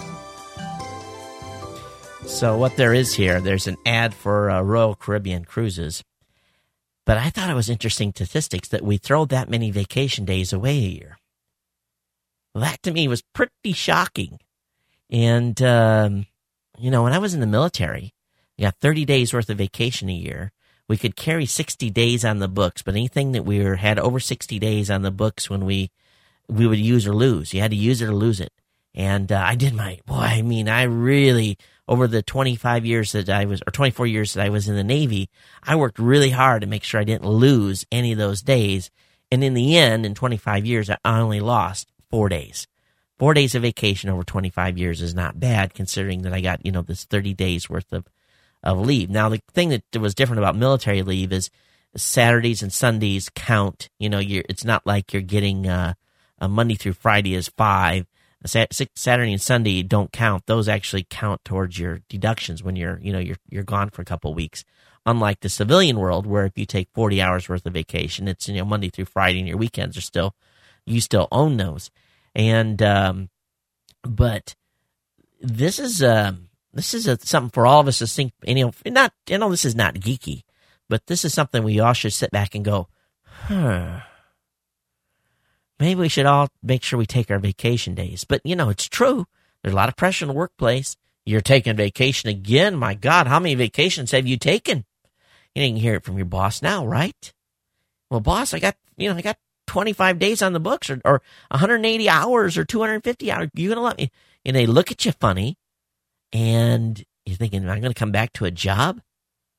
So what there is here, there's an ad for uh, Royal Caribbean Cruises. But I thought it was interesting statistics that we throw that many vacation days away a year. Well, that to me was pretty shocking. And, um, you know, when I was in the military, we got thirty days worth of vacation a year. We could carry sixty days on the books, but anything that we were, had over sixty days on the books when we we would use or lose. You had to use it or lose it. And uh, I did my, boy, I mean, I really, over the twenty-five years that I was, or twenty-four years that I was in the Navy, I worked really hard to make sure I didn't lose any of those days. And in the end, in twenty-five years, I only lost four days. Four days of vacation over twenty-five years is not bad, considering that I got, you know, this thirty days worth of, of leave. Now, the thing that was different about military leave is Saturdays and Sundays count. You know, you're, it's not like you're getting uh, a Monday through Friday is five. Saturday and Sunday don't count. Those actually count towards your deductions when you're, you know, you're you're gone for a couple of weeks. Unlike the civilian world, where if you take forty hours worth of vacation, it's, you know, Monday through Friday, and your weekends are still, you still own those. And, um, but this is, um, this is a, something for all of us to think, you know, not, you know, this is not geeky, but this is something we all should sit back and go, huh, maybe we should all make sure we take our vacation days. But, you know, it's true. There's a lot of pressure in the workplace. You're taking vacation again. My God, how many vacations have you taken? You didn't hear it from your boss now, right? Well, boss, I got, you know, I got twenty-five days on the books, or, or one hundred eighty hours or two hundred fifty hours. You're going to let me, and they look at you funny, and you're thinking, am I going to come back to a job?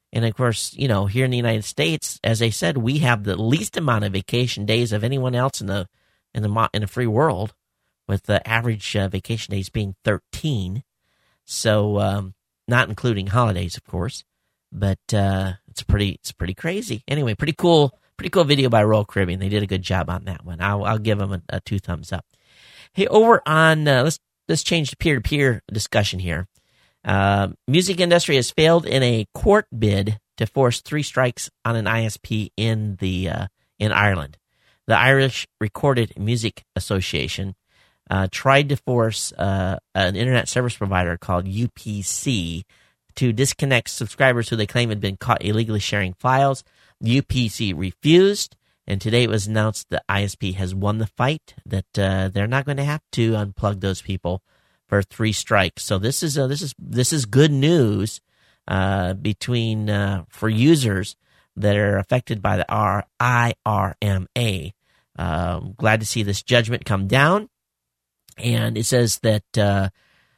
And of course, you know, here in the United States, as I said, we have the least amount of vacation days of anyone else in the in the in the free world, with the average uh, vacation days being thirteen. So, um, not including holidays, of course, but uh, it's pretty it's pretty crazy. Anyway, pretty cool, pretty cool video by Royal Caribbean. They did a good job on that one. I'll I'll give them a, a two thumbs up. Hey, over on uh, let's let's change to peer to peer discussion here. Uh, music industry has failed in a court bid to force three strikes on an I S P in the uh, in Ireland. The Irish Recorded Music Association uh, tried to force uh, an internet service provider called U P C to disconnect subscribers who they claim had been caught illegally sharing files. The U P C refused, and today it was announced that I S P has won the fight, that uh, they're not going to have to unplug those people for three strikes. So this is uh, this is this is good news uh, between uh, for users that are affected by the I R M A. Uh, glad to see this judgment come down, and it says that uh,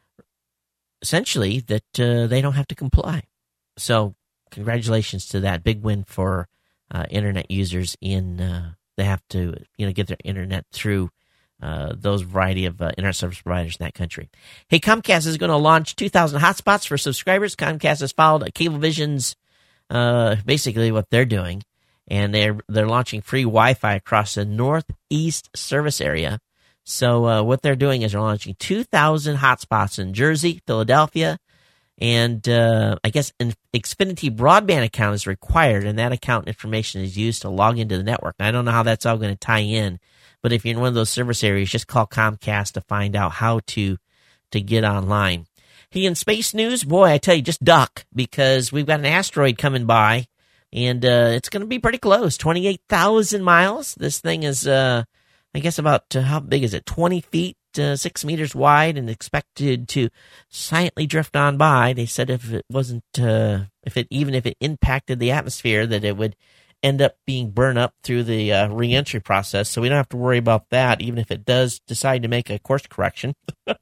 essentially that uh, they don't have to comply. So congratulations to that big win for uh, internet users. In uh, they have to you know get their internet through Uh, those variety of uh, internet service providers in that country. Hey, Comcast is going to launch two thousand hotspots for subscribers. Comcast has followed Cablevision's, uh, basically what they're doing, and they're they're launching free Wi-Fi across the Northeast service area. So uh, what they're doing is they're launching two thousand hotspots in Jersey, Philadelphia, and uh, I guess an Xfinity broadband account is required, and that account information is used to log into the network. I don't know how that's all going to tie in. But if you're in one of those service areas, just call Comcast to find out how to to get online. Hey, in space news, boy, I tell you, just duck, because we've got an asteroid coming by, and uh, it's going to be pretty close, twenty-eight thousand miles. This thing is, uh, I guess, about, uh, how big is it, twenty feet, uh, six meters wide, and expected to silently drift on by. They said if it wasn't, uh, if it even if it impacted the atmosphere, that it would end up being burned up through the uh, re-entry process, so we don't have to worry about that, even if it does decide to make a course correction.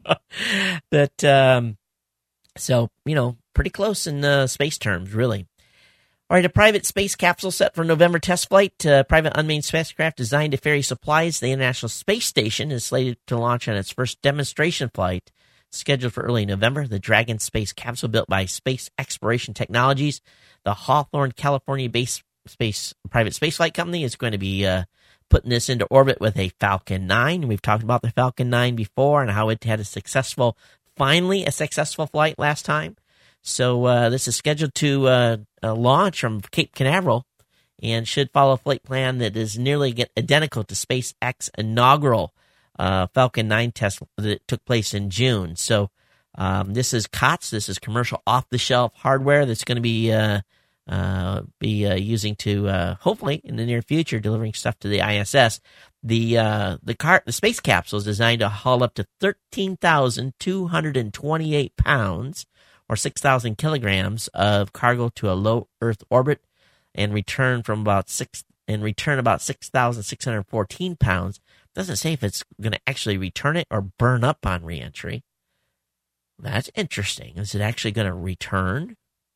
But, um, so, you know, pretty close in uh, space terms, really. All right, a private space capsule set for November test flight. Uh, private unmanned spacecraft designed to ferry supplies to the International Space Station is slated to launch on its first demonstration flight, scheduled for early November. The Dragon space capsule, built by Space Exploration Technologies, the Hawthorne, California-based space private spaceflight company, is going to be uh, putting this into orbit with a Falcon nine. We've talked about the Falcon nine before and how it had a successful, finally a successful flight last time. So uh, this is scheduled to uh, uh, launch from Cape Canaveral and should follow a flight plan that is nearly identical to SpaceX inaugural uh, Falcon nine test that took place in June. So um, this is C O T S. This is commercial off-the-shelf hardware that's going to be uh, Uh, be uh, using to uh, hopefully in the near future delivering stuff to the I S S. The uh, the car the space capsule is designed to haul up to thirteen thousand two hundred twenty-eight pounds or six thousand kilograms of cargo to a low Earth orbit and return from about six and return about six thousand six hundred fourteen pounds. It doesn't say if it's going to actually return it or burn up on reentry. That's interesting. Is it actually going to return?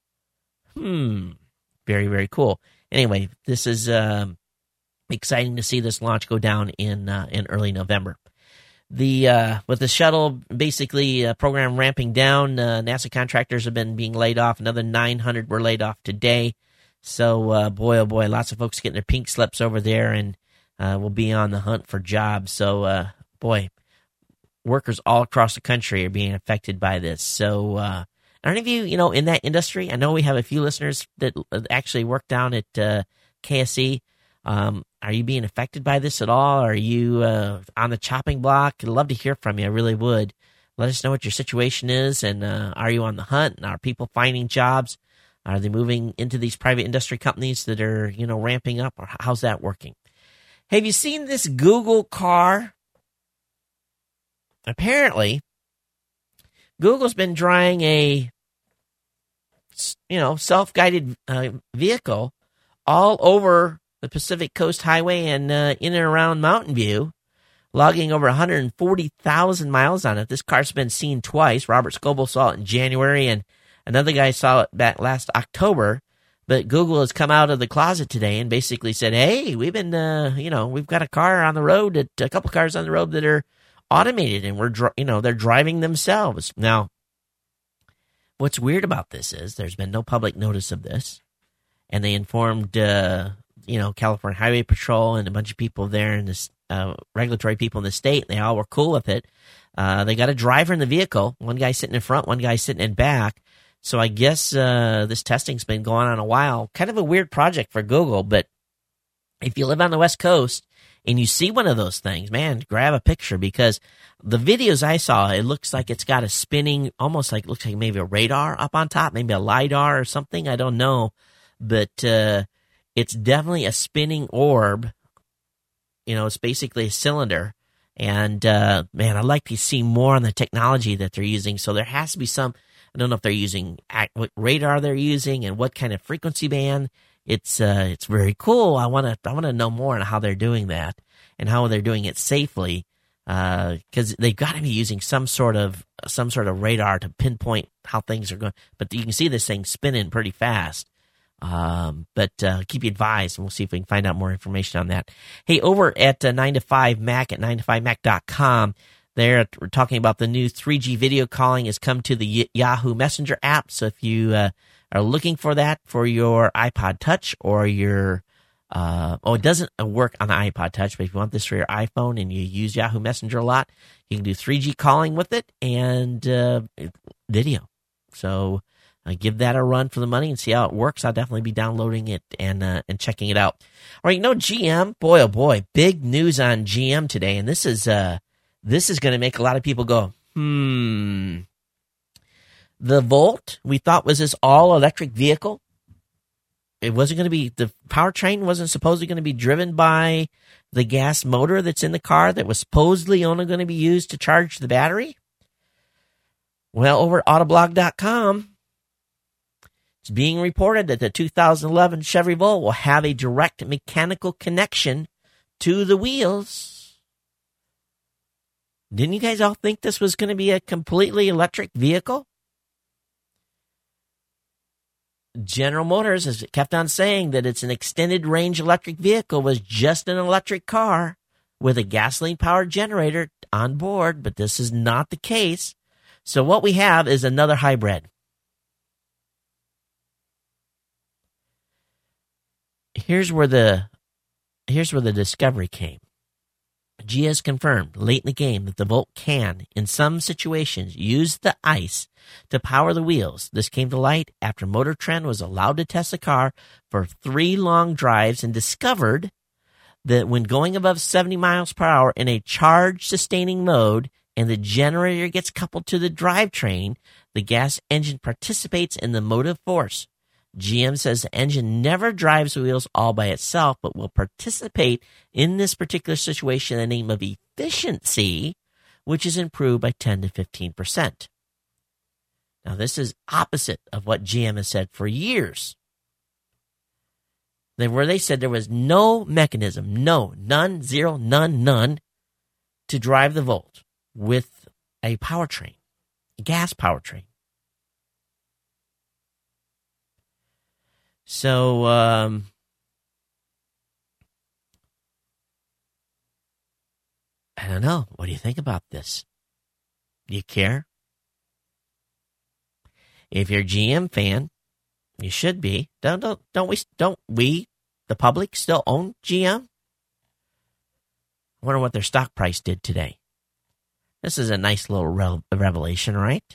Hmm. Very, very cool. Anyway, this is um, exciting to see this launch go down in uh, in early November. The uh, with the shuttle basically uh, program ramping down, uh, NASA contractors have been being laid off. Another nine hundred were laid off today. So uh, boy, oh boy, lots of folks getting their pink slips over there, and uh, will be on the hunt for jobs. So uh, boy, workers all across the country are being affected by this. So. Uh, Are any of you, you know, in that industry? I know we have a few listeners that actually work down at uh, K S E. Um, are you being affected by this at all? Are you uh, on the chopping block? I'd love to hear from you. I really would. Let us know what your situation is, and uh, are you on the hunt? And are people finding jobs? Are they moving into these private industry companies that are, you know, ramping up? Or how's that working? Have you seen this Google car? Apparently, Google's been trying a, you know, self-guided uh, vehicle all over the Pacific Coast Highway and uh, in and around Mountain View, logging over one hundred forty thousand miles on it. This car's been seen twice. Robert Scoble saw it in January, and another guy saw it back last October. But Google has come out of the closet today and basically said, hey, we've been, uh, you know, we've got a car on the road, that, a couple cars on the road that are automated, and we're, you know, they're driving themselves. Now, what's weird about this is there's been no public notice of this, and they informed, uh, you know, California Highway Patrol and a bunch of people there and this uh, regulatory people in the state, and they all were cool with it. Uh, they got a driver in the vehicle, one guy sitting in front, one guy sitting in back. So I guess uh, this testing's been going on a while. Kind of a weird project for Google, but if you live on the West Coast and you see one of those things, man, grab a picture, because the videos I saw, it looks like it's got a spinning, almost like, looks like maybe a radar up on top, maybe a LiDAR or something. I don't know, but uh, it's definitely a spinning orb. You know, it's basically a cylinder. And, uh, man, I'd like to see more on the technology that they're using. So there has to be some, I don't know if they're using, what radar they're using and what kind of frequency band. It's, uh, it's very cool. I want to, I want to know more on how they're doing that and how they're doing it safely. Uh, cause they've got to be using some sort of, some sort of radar to pinpoint how things are going. But you can see this thing spinning pretty fast. Um, but, uh, keep you advised, and we'll see if we can find out more information on that. Hey, over at uh, nine to five Mac at nine to five mac dot com, there we're talking about the new three G video calling has come to the y- Yahoo Messenger app. So if you, uh, are looking for that for your iPod Touch or your, uh, oh, it doesn't work on the iPod Touch, but if you want this for your iPhone and you use Yahoo Messenger a lot, you can do three G calling with it and, uh, video. So, Uh, give that a run for the money and see how it works. I'll definitely be downloading it and uh, and checking it out. All right, you know, G M, boy oh boy, big news on G M today, and this is uh this is going to make a lot of people go, hmm. The Volt we thought was this all electric vehicle. It wasn't going to be, the powertrain wasn't supposedly going to be driven by the gas motor that's in the car that was supposedly only going to be used to charge the battery. Well, over at Autoblog dot com. It's being reported that the two thousand eleven Chevy Volt will have a direct mechanical connection to the wheels. Didn't you guys all think this was going to be a completely electric vehicle? General Motors has kept on saying that it's an extended range electric vehicle, was just an electric car with a gasoline-powered generator on board, but this is not the case. So what we have is another hybrid. Here's where the here's where the discovery came. G M has confirmed late in the game that the Volt can, in some situations, use the ICE to power the wheels. This came to light after Motor Trend was allowed to test the car for three long drives and discovered that when going above seventy miles per hour in a charge-sustaining mode and the generator gets coupled to the drivetrain, the gas engine participates in the motive force. G M says the engine never drives the wheels all by itself, but will participate in this particular situation in the name of efficiency, which is improved by ten to fifteen percent. Now, this is opposite of what G M has said for years. Then where they said there was no mechanism, no, none, zero, none, none, to drive the Volt with a powertrain, a gas powertrain. So, um, I don't know. What do you think about this? Do you care? If you're a G M fan, you should be. Don't don't don't we don't we the public still own G M? I wonder what their stock price did today. This is a nice little re- revelation, right?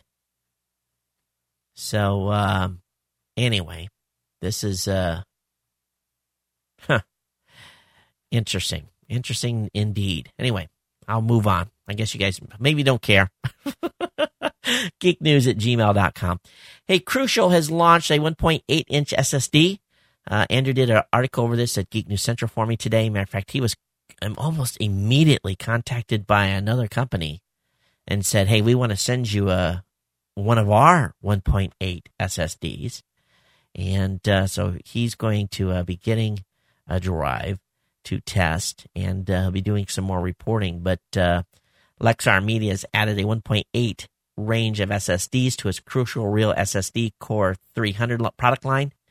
So, um, anyway. This is, uh, huh, interesting. Interesting indeed. Anyway, I'll move on. I guess you guys maybe don't care. geek news at gmail dot com. Hey, Crucial has launched a one point eight inch S S D. Uh, Andrew did an article over this at Geek News Central for me today. Matter of fact, he was um, almost immediately contacted by another company and said, hey, we want to send you a, one of our one point eight S S Ds. And uh, so he's going to uh, be getting a drive to test and uh, be doing some more reporting. But uh, Lexar Media has added a one point eight range of S S Ds to its Crucial Real S S D Core three hundred product line.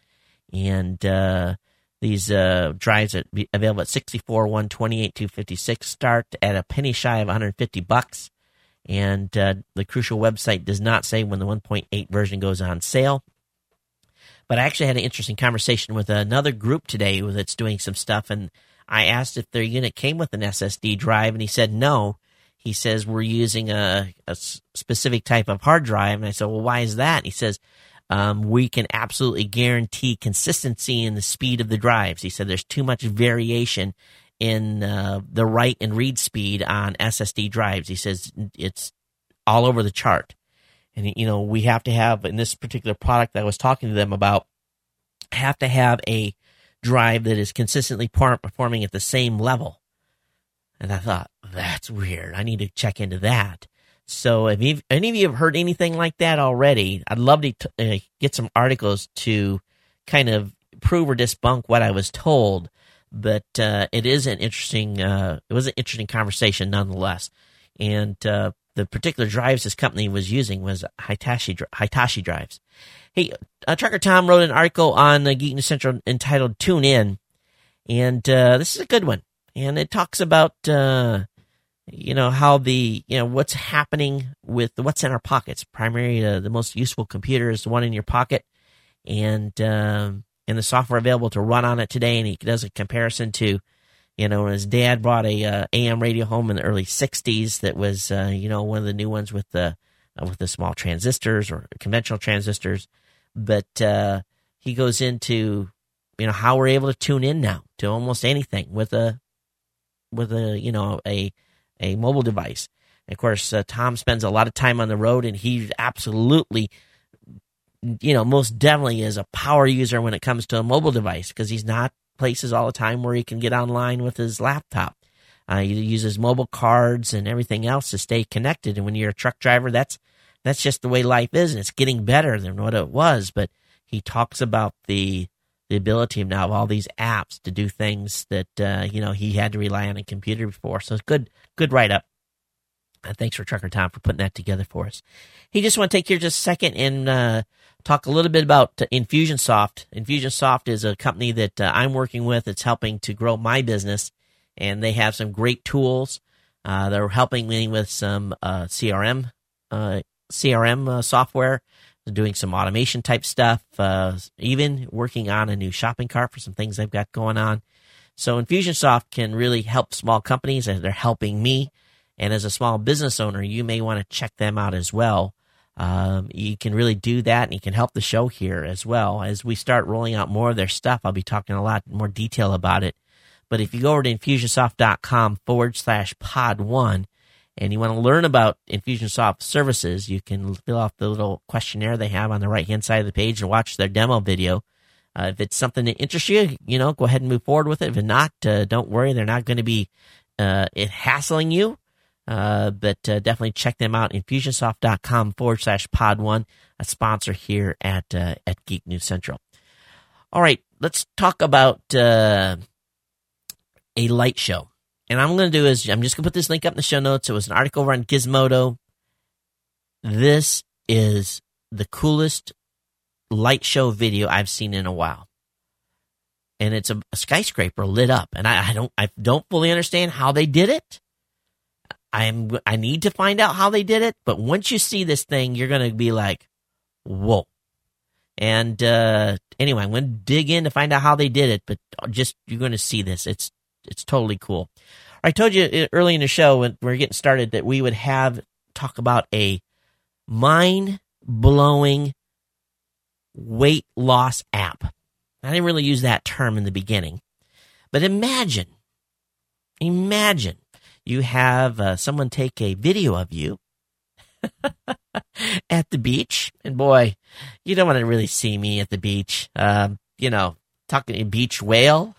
And uh, these uh, drives are available at sixty-four, one twenty-eight, two fifty-six, start at a penny shy of one hundred fifty bucks. And uh, the Crucial website does not say when the one point eight version goes on sale. But I actually had an interesting conversation with another group today that's doing some stuff, and I asked if their unit came with an S S D drive, and he said no. He says, we're using a, a specific type of hard drive. And I said, well, why is that? And he says, um, we can absolutely guarantee consistency in the speed of the drives. He said there's too much variation in uh, the write and read speed on S S D drives. He says it's all over the chart. And, you know, we have to have, in this particular product that I was talking to them about, have to have a drive that is consistently performing at the same level. And I thought, that's weird. I need to check into that. So if you've, any of you have heard anything like that already, I'd love to t- uh, get some articles to kind of prove or debunk what I was told. But uh, it is an interesting, uh, it was an interesting conversation nonetheless. And uh, the particular drives this company was using was Hitachi, Hitachi drives. Hey, uh, Trucker Tom wrote an article on uh, Geek News Central entitled Tune In. And uh, this is a good one. And it talks about, uh, you know, how the, you know, what's happening with the, what's in our pockets. Primarily, uh, the most useful computer is the one in your pocket, and um, and the software available to run on it today. And he does a comparison to, you know, his dad brought a uh, A M radio home in the early sixties that was, uh, you know, one of the new ones with the uh, with the small transistors or conventional transistors. But uh, he goes into, you know, how we're able to tune in now to almost anything with a with a, you know, a, a mobile device. And of course, uh, Tom spends a lot of time on the road, and he absolutely, you know, most definitely is a power user when it comes to a mobile device, because he's not places all the time where he can get online with his laptop. Uh, he uses mobile cards and everything else to stay connected. And when you're a truck driver, that's, that's just the way life is, and it's getting better than what it was. But he talks about the, the ability now of all these apps to do things that, uh, you know, he had to rely on a computer before. So it's good, good write-up. And thanks for Trucker Tom for putting that together for us. He just want to take here just a second and uh, talk a little bit about uh, Infusionsoft. Infusionsoft is a company that uh, I'm working with. It's helping to grow my business, and they have some great tools. Uh, they're helping me with some uh, C R M, uh, C R M uh, software. Doing some automation type stuff, uh, even working on a new shopping cart for some things I've got going on. So Infusionsoft can really help small companies, and they're helping me. And as a small business owner, you may want to check them out as well. Um, you can really do that, and you can help the show here as well. As we start rolling out more of their stuff, I'll be talking a lot more detail about it. But if you go over to Infusionsoft.com forward slash pod one, and you want to learn about Infusionsoft services, you can fill out the little questionnaire they have on the right-hand side of the page and watch their demo video. Uh, if it's something that interests you, you know, go ahead and move forward with it. If not, uh, don't worry. They're not going to be uh, it hassling you. Uh, but uh, definitely check them out. Infusionsoft.com forward slash pod one, a sponsor here at uh, at Geek News Central. All right, let's talk about uh, a light show. And I'm going to do is, I'm just going to put this link up in the show notes. It was an article over on Gizmodo. This is the coolest light show video I've seen in a while. And it's a, a skyscraper lit up. And I, I don't I don't fully understand how they did it. I'm I need to find out how they did it. But once you see this thing, you're going to be like, whoa. And uh, anyway, I'm going to dig in to find out how they did it. But just, you're going to see this. It's It's totally cool. I told you early in the show when we were getting started that we would have talk about a mind-blowing weight loss app. I didn't really use that term in the beginning. But imagine, imagine you have uh, someone take a video of you at the beach. And boy, you don't want to really see me at the beach. Um, you know, talking a beach whale.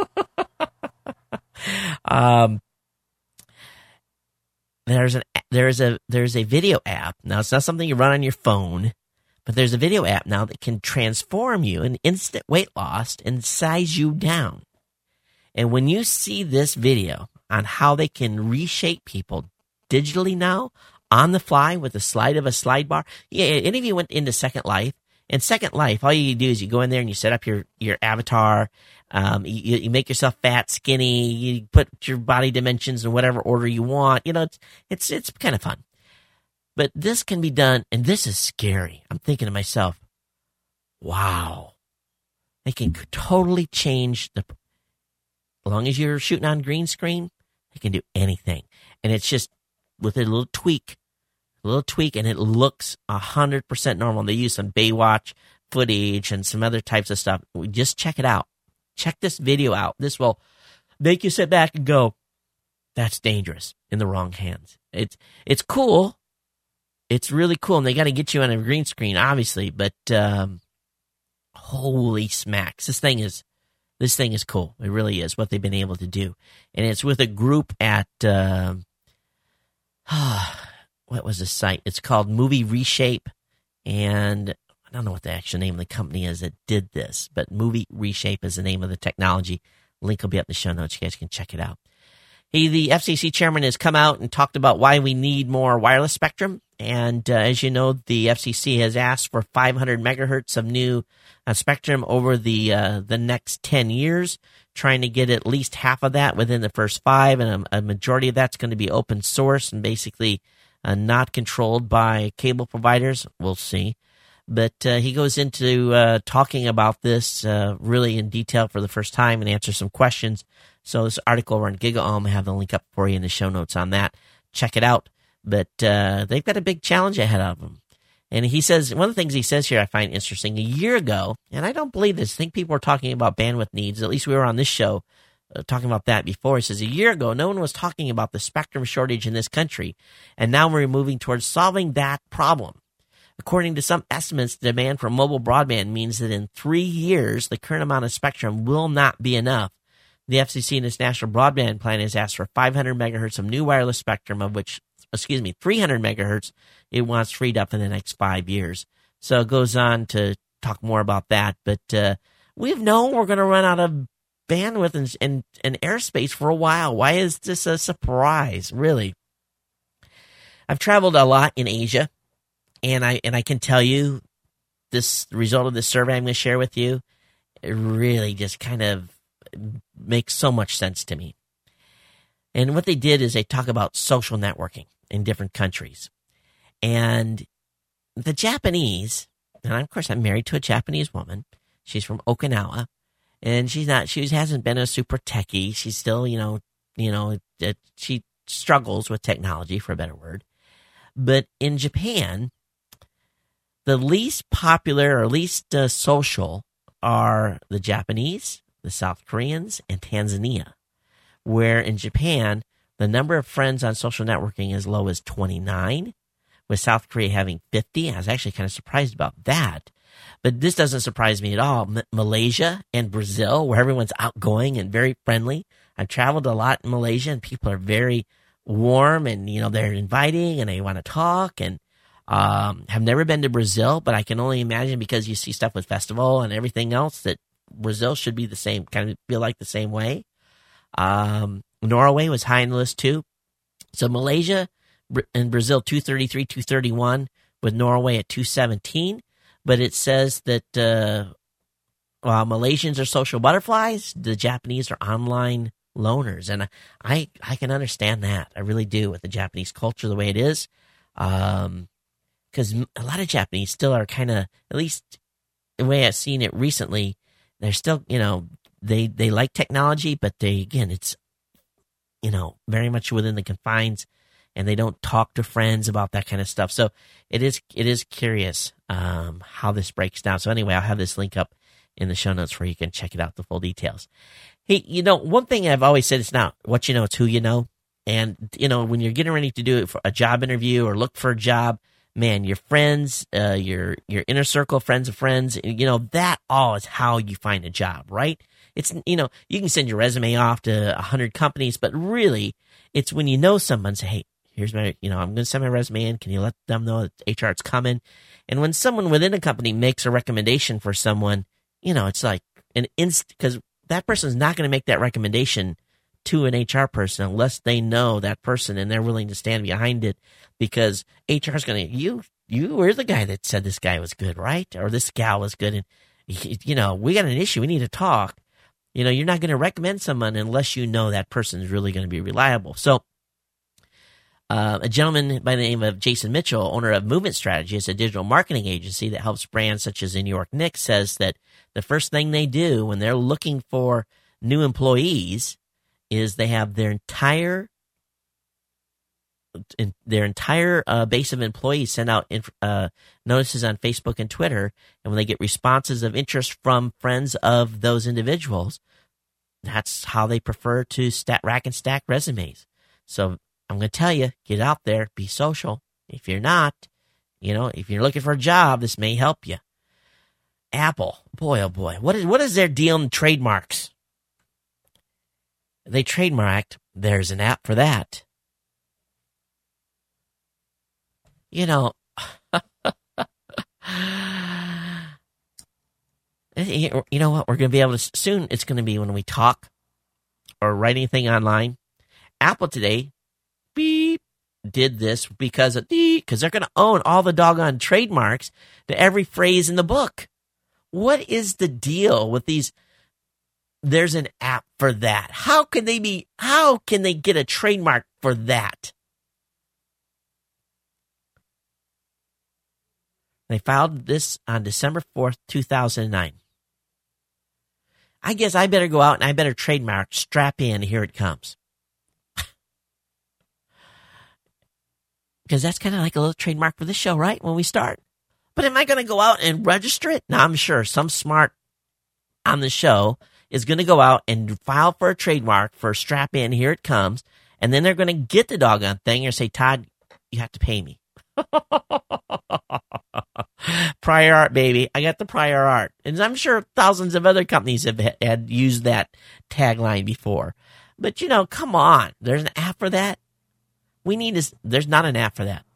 Um, there's an there's a there's a video app now. It's not something you run on your phone, but there's a video app now that can transform you in instant weight loss and size you down. And when you see this video on how they can reshape people digitally now on the fly with the slide of a slide bar, yeah, any of you went into Second Life And Second Life, all you do is you go in there and you set up your, your avatar. Um, you, you make yourself fat, skinny. You put your body dimensions in whatever order you want. You know, it's it's it's kind of fun. But this can be done, and this is scary. I'm thinking to myself, wow, they can totally change the. As long as you're shooting on green screen, they can do anything, and it's just with a little tweak. A little tweak, and it looks one hundred percent normal. They use some Baywatch footage and some other types of stuff. Just check it out. Check this video out. This will make you sit back and go, that's dangerous in the wrong hands. It's it's cool. It's really cool, and they got to get you on a green screen, obviously, but um, holy smacks. This thing is this thing is cool. It really is what they've been able to do. And it's with a group at... Uh, what was the site? It's called Movie Reshape, and I don't know what the actual name of the company is that did this, but Movie Reshape is the name of the technology. Link will be up in the show notes. You guys can check it out. He, the F C C chairman, has come out and talked about why we need more wireless spectrum, and uh, as you know, the F C C has asked for five hundred megahertz of new uh, spectrum over the uh, the next ten years, trying to get at least half of that within the first five, and a, a majority of that's going to be open source and basically Uh, not controlled by cable providers. We'll see. But uh, he goes into uh, talking about this uh, really in detail for the first time and answers some questions. So this article over on GigaOM, I have the link up for you in the show notes on that. Check it out. But uh, they've got a big challenge ahead of them. And he says, one of the things he says here I find interesting, a year ago, and I don't believe this, I think people were talking about bandwidth needs, at least we were on this show, Uh, talking about that before. He says, a year ago, no one was talking about the spectrum shortage in this country, and now we're moving towards solving that problem. According to some estimates, the demand for mobile broadband means that in three years, the current amount of spectrum will not be enough. The F C C in its national broadband plan has asked for five hundred megahertz of new wireless spectrum, of which, excuse me, three hundred megahertz it wants freed up in the next five years. So it goes on to talk more about that, but uh, we've known we're going to run out of bandwidth and, and, and airspace for a while. Why is this a surprise, really? I've traveled a lot in Asia, and I and I can tell you this the result of this survey I'm going to share with you, it really just kind of makes so much sense to me. And what they did is they talk about social networking in different countries. And the Japanese, and of course I'm married to a Japanese woman, she's from Okinawa, and she's not, she hasn't been a super techie. She's still, you know, you know, she struggles with technology, for a better word. But in Japan, the least popular or least uh, social are the Japanese, the South Koreans, and Tanzania, where in Japan, the number of friends on social networking is as low as twenty-nine, with South Korea having fifty. I was actually kind of surprised about that. But this doesn't surprise me at all. M- Malaysia and Brazil, where everyone's outgoing and very friendly. I've traveled a lot in Malaysia, and people are very warm, and, you know, they're inviting, and they want to talk, and um, have never been to Brazil, but I can only imagine, because you see stuff with festival and everything else, that Brazil should be the same, kind of feel like the same way. Um, Norway was high on the list, too. So Malaysia and Brazil, two thirty-three, two thirty-one, with Norway at two seventeen. But it says that uh, while Malaysians are social butterflies, the Japanese are online loners. And I I can understand that. I really do, with the Japanese culture the way it is. Um, because a lot of Japanese still are kind of, at least the way I've seen it recently, they're still, you know, they, they like technology, but they, again, it's, you know, very much within the confines, and they don't talk to friends about that kind of stuff. So it is it is curious um, how this breaks down. So anyway, I'll have this link up in the show notes where you can check it out, the full details. Hey, you know, one thing I've always said is not what you know, it's who you know. And, you know, when you're getting ready to do it for a job interview or look for a job, man, your friends, uh, your your inner circle, friends of friends, you know, that all is how you find a job, right? It's, you know, you can send your resume off to a hundred companies, but really, it's when you know someone, say, hey, here's my, you know, I'm going to send my resume in. Can you let them know that H R is coming? And when someone within a company makes a recommendation for someone, you know, it's like an inst, because that person is not going to make that recommendation to an H R person unless they know that person and they're willing to stand behind it, because H R is going to, you you were the guy that said this guy was good, right? Or this gal was good. And, you know, we got an issue. We need to talk. You know, you're not going to recommend someone unless you know that person is really going to be reliable. So uh, a gentleman by the name of Jason Mitchell, owner of Movement Strategy, is a digital marketing agency that helps brands such as the New York Knicks, says that the first thing they do when they're looking for new employees is they have their entire in, their entire uh, base of employees send out inf- uh, notices on Facebook and Twitter, and when they get responses of interest from friends of those individuals, that's how they prefer to stat, rack and stack resumes. So I'm going to tell you, get out there, be social. If you're not, you know, if you're looking for a job, this may help you. Apple, boy, oh boy, what is what is their deal in trademarks? They trademarked, there's an app for that. You know, you know what? We're going to be able to, soon it's going to be when we talk or write anything online. Apple today, beep, did this because of because they're going to own all the doggone trademarks to every phrase in the book. What is the deal with these? There's an app for that. How can they be, how can they get a trademark for that? They filed this on December fourth, two thousand nine. I guess I better go out and I better trademark, strap in, here it comes. Because that's kind of like a little trademark for the show, right? When we start. But am I going to go out and register it? No, I'm sure some smart on the show is going to go out and file for a trademark for strap in, here it comes. And then they're going to get the doggone thing and say, Todd, you have to pay me. Prior art, baby. I got the prior art. And I'm sure thousands of other companies have had used that tagline before. But, you know, come on. There's an app for that. We need is there's not an app for that.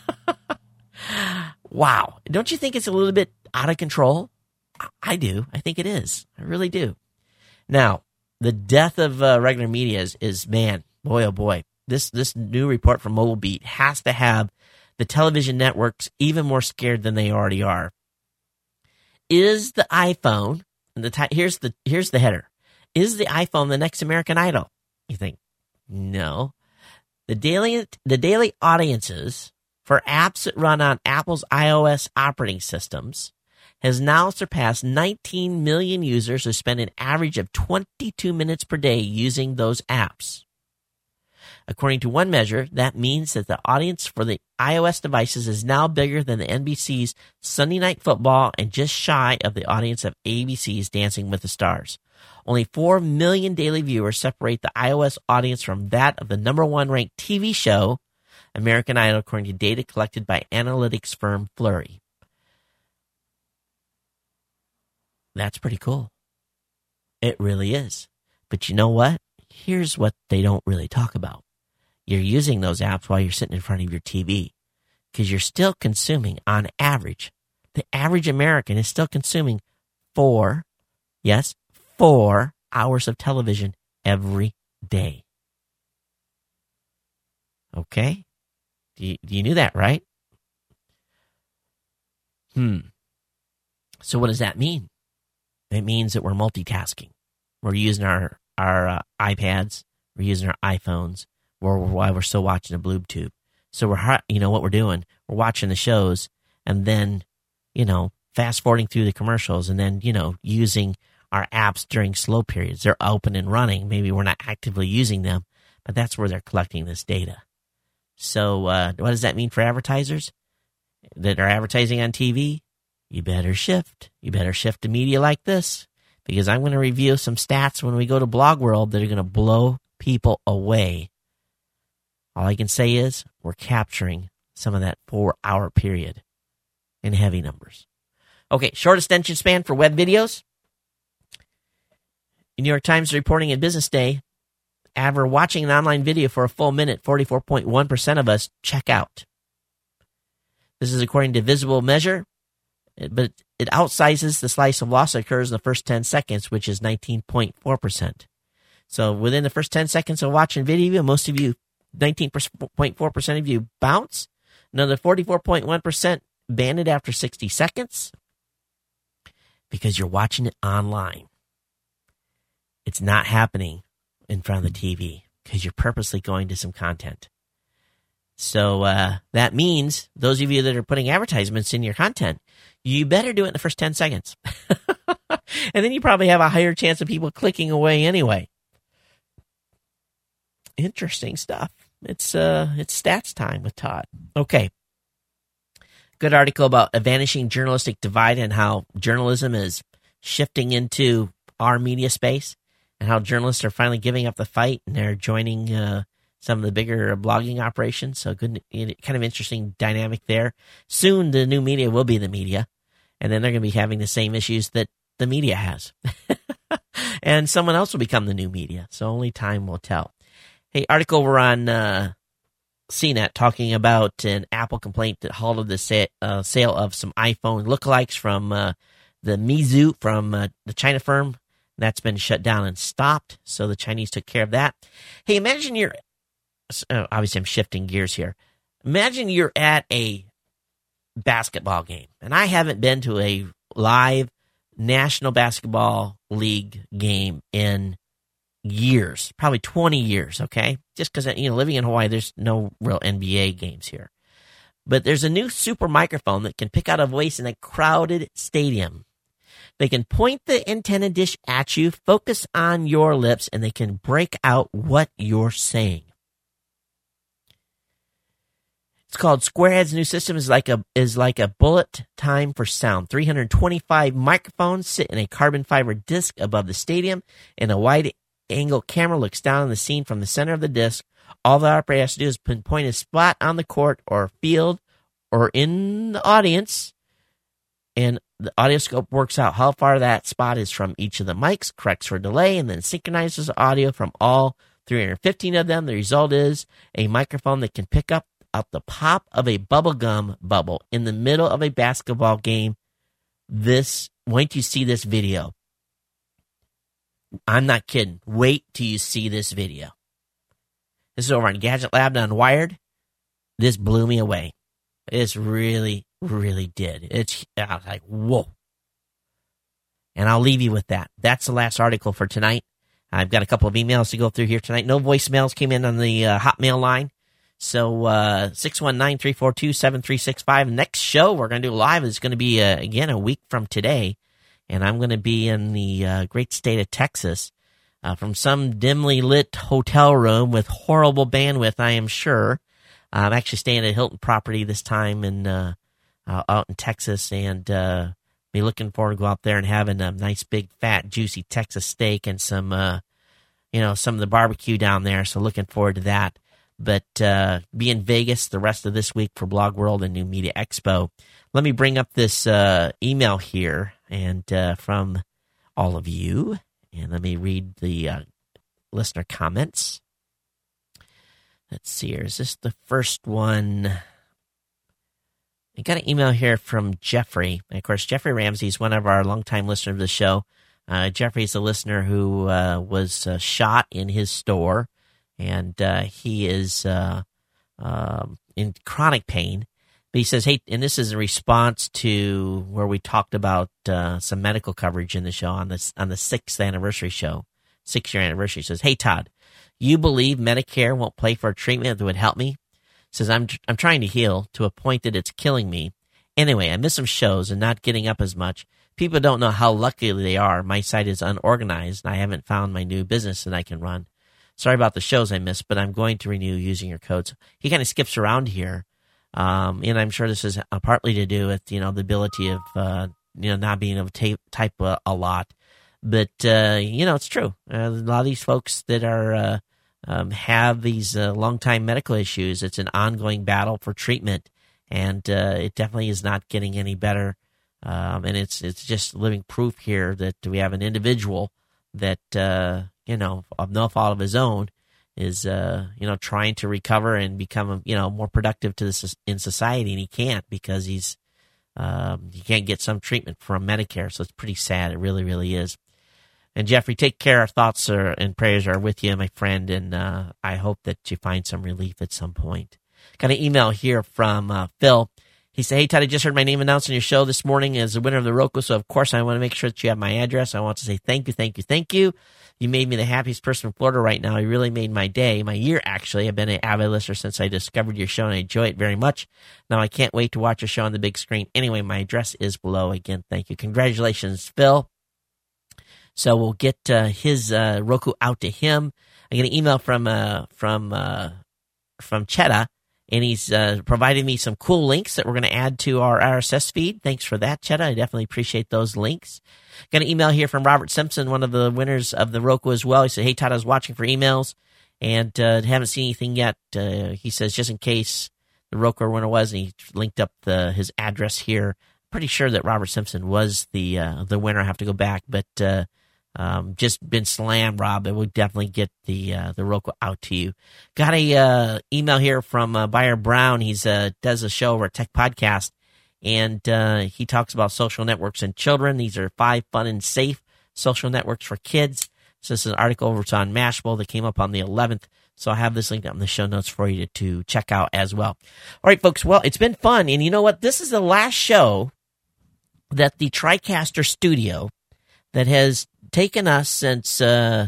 Wow. Don't you think it's a little bit out of control? I do. I think it is. I really do. Now, the death of uh, regular media is, is, man, boy, oh boy. This, this new report from MobileBeat has to have the television networks even more scared than they already are. Is the iPhone, and the t- here's the here's the header, is the iPhone the next American Idol? You think, no. The daily the daily audiences for apps that run on Apple's iOS operating systems has now surpassed nineteen million users who spend an average of twenty-two minutes per day using those apps. According to one measure, that means that the audience for the iOS devices is now bigger than the N B C's Sunday Night Football and just shy of the audience of A B C's Dancing with the Stars. Only four million daily viewers separate the iOS audience from that of the number one ranked T V show, American Idol, according to data collected by analytics firm Flurry. That's pretty cool. It really is. But you know what? Here's what they don't really talk about. You're using those apps while you're sitting in front of your T V because you're still consuming, on average, the average American is still consuming four, yes, four hours of television every day. Okay? Do you, do you knew that, right? Hmm. So what does that mean? It means that we're multitasking. We're using our, our uh, iPads. We're using our iPhones. Or while we're still watching a Bloob Tube. So we're, you know what we're doing? We're watching the shows and then, you know, fast forwarding through the commercials and then, you know, using our apps during slow periods. They're open and running. Maybe we're not actively using them, but that's where they're collecting this data. So uh, what does that mean for advertisers that are advertising on T V? You better shift. You better shift to media like this because I'm going to review some stats when we go to Blog World that are going to blow people away. All I can say is we're capturing some of that four-hour period in heavy numbers. Okay, short attention span for web videos. The New York Times reporting in Business Day, after watching an online video for a full minute, forty-four point one percent of us check out. This is according to Visible Measure, but it outsizes the slice of loss that occurs in the first ten seconds, which is nineteen point four percent. So within the first ten seconds of watching video, most of you nineteen point four percent of you bounce. Another forty-four point one percent banned it after sixty seconds because you're watching it online. It's not happening in front of the T V because you're purposely going to some content. So uh, that means those of you that are putting advertisements in your content, you better do it in the first ten seconds. And then you probably have a higher chance of people clicking away anyway. Interesting stuff. It's uh, it's stats time with Todd. Okay. Good article about a vanishing journalistic divide and how journalism is shifting into our media space and how journalists are finally giving up the fight and they're joining uh, some of the bigger blogging operations. So good, kind of interesting dynamic there. Soon the new media will be the media, and then they're going to be having the same issues that the media has. And someone else will become the new media. So only time will tell. Hey, article over on uh, C net talking about an Apple complaint that halted the sa- uh, sale of some iPhone lookalikes from uh, the Meizu from uh, the China firm. That's been shut down and stopped. So the Chinese took care of that. Hey, imagine you're, uh, obviously I'm shifting gears here. Imagine you're at a basketball game, and I haven't been to a live National Basketball League game in years, probably twenty years, okay? Just because, you know, living in Hawaii, there's no real N B A games here. But there's a new super microphone that can pick out a voice in a crowded stadium. They can point the antenna dish at you, focus on your lips, and they can break out what you're saying. It's called Squarehead's new system is like a is like a bullet time for sound. three hundred twenty-five microphones sit in a carbon fiber disc above the stadium, and a wide-angle camera looks down on the scene from the center of the disc. All the operator has to do is pinpoint a spot on the court or field or in the audience, and the audioscope works out how far that spot is from each of the mics, corrects for delay, and then synchronizes the audio from all three hundred fifteen of them. The result is a microphone that can pick up out the pop of a bubblegum bubble in the middle of a basketball game. This, wait till you see this video. I'm not kidding. Wait till you see this video. This is over on Gadget Lab and Wired. This blew me away. It's really, really did. It's, I was like, whoa. And I'll leave you with that. That's the last article for tonight. I've got a couple of emails to go through here tonight. No voicemails came in on the uh, Hotmail line. So, uh, six one nine, three four two, seven three six five. Next show we're going to do live is going to be, uh, again, a week from today. And I'm going to be in the uh, great state of Texas uh, from some dimly lit hotel room with horrible bandwidth, I am sure. Uh, I'm actually staying at a Hilton property this time in, uh, uh, out in Texas, and uh, be looking forward to go out there and having a nice, big, fat, juicy Texas steak and some, uh, you know, some of the barbecue down there. So looking forward to that. But uh, be in Vegas the rest of this week for Blog World and New Media Expo. Let me bring up this uh, email here and uh, from all of you, and let me read the uh, listener comments. Let's see here. Is this the first one? I got an email here from Jeffrey. And of course, Jeffrey Ramsey is one of our longtime listeners of the show. Uh, Jeffrey's a listener who uh, was uh, shot in his store. And uh, he is uh, uh, in chronic pain. But he says, hey, and this is in response to where we talked about uh, some medical coverage in the show on this on the sixth anniversary show, six-year anniversary. He says, hey, Todd, you believe Medicare won't pay for a treatment that would help me? He says, I'm, I'm trying to heal to a point that it's killing me. Anyway, I miss some shows and not getting up as much. People don't know how lucky they are. My site is unorganized, and I haven't found my new business that I can run. Sorry about the shows I missed, but I'm going to renew using your codes. He kind of skips around here, um, and I'm sure this is uh, partly to do with, you know, the ability of, uh, you know, not being able to tape, type a, a lot. But, uh, you know, it's true. Uh, a lot of these folks that are uh, um, have these uh, long-time medical issues, it's an ongoing battle for treatment, and uh, it definitely is not getting any better. Um, and it's it's just living proof here that we have an individual that, uh, you know, of no fault of his own, is, uh, you know, trying to recover and become, you know, more productive to this in society, and he can't because he's, um, he can't get some treatment from Medicare. So it's pretty sad. It really, really is. And Jeffrey, take care. Our thoughts are, and prayers are with you, my friend, and uh, I hope that you find some relief at some point. Got an email here from uh, Phil. He said, hey, Todd, I just heard my name announced on your show this morning as the winner of the Roku, so of course I want to make sure that you have my address. I want to say thank you, thank you, thank you. You made me the happiest person in Florida right now. You really made my day, my year, actually. I've been an avid listener since I discovered your show, and I enjoy it very much. Now I can't wait to watch your show on the big screen. Anyway, my address is below. Again, thank you. Congratulations, Phil. So we'll get uh, his uh, Roku out to him. I get an email from uh, from uh, from Chetta, and he's uh, provided me some cool links that we're going to add to our R S S feed. Thanks for that, Chetta. I definitely appreciate those links. Got an email here from Robert Simpson, one of the winners of the Roku as well. He said, hey, Todd, I was watching for emails and uh, haven't seen anything yet. Uh, he says, just in case the Roku winner was, and he linked up the, his address here. Pretty sure that Robert Simpson was the uh, the winner. I have to go back, but uh, um, just been slammed, Rob. But we'll definitely get the uh, the Roku out to you. Got a uh, email here from uh, Buyer Brown. He's uh, does a show over at Tech Podcast, and uh, he talks about social networks and children. These are five fun and safe social networks for kids. So this is an article over on Mashable that came up on the eleventh. So I have this link on the show notes for you to, to check out as well. All right, folks. Well, it's been fun, and you know what? This is the last show that the TriCaster studio that has taken us since, uh,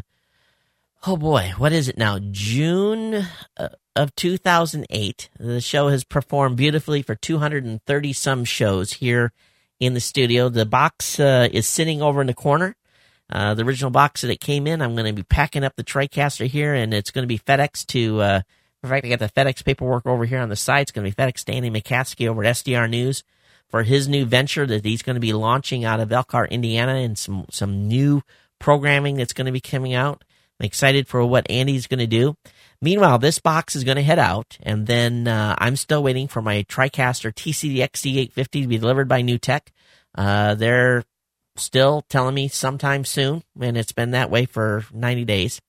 oh boy, what is it now? June of two thousand eight. The show has performed beautifully for two hundred thirty some shows here in the studio. The box uh, is sitting over in the corner. Uh, the original box that it came in, I'm going to be packing up the TriCaster here, and it's going to be FedEx to, uh, in fact, I got the FedEx paperwork over here on the side. It's going to be FedEx to Andy McCaskey over at S D R News for his new venture that he's going to be launching out of Elkhart, Indiana, and some, some new programming that's going to be coming out. I'm excited for what Andy's going to do. Meanwhile, this box is going to head out, and then uh, I'm still waiting for my TriCaster T C D X D eight fifty to be delivered by New Tech. Uh, they're still telling me sometime soon, and it's been that way for ninety days.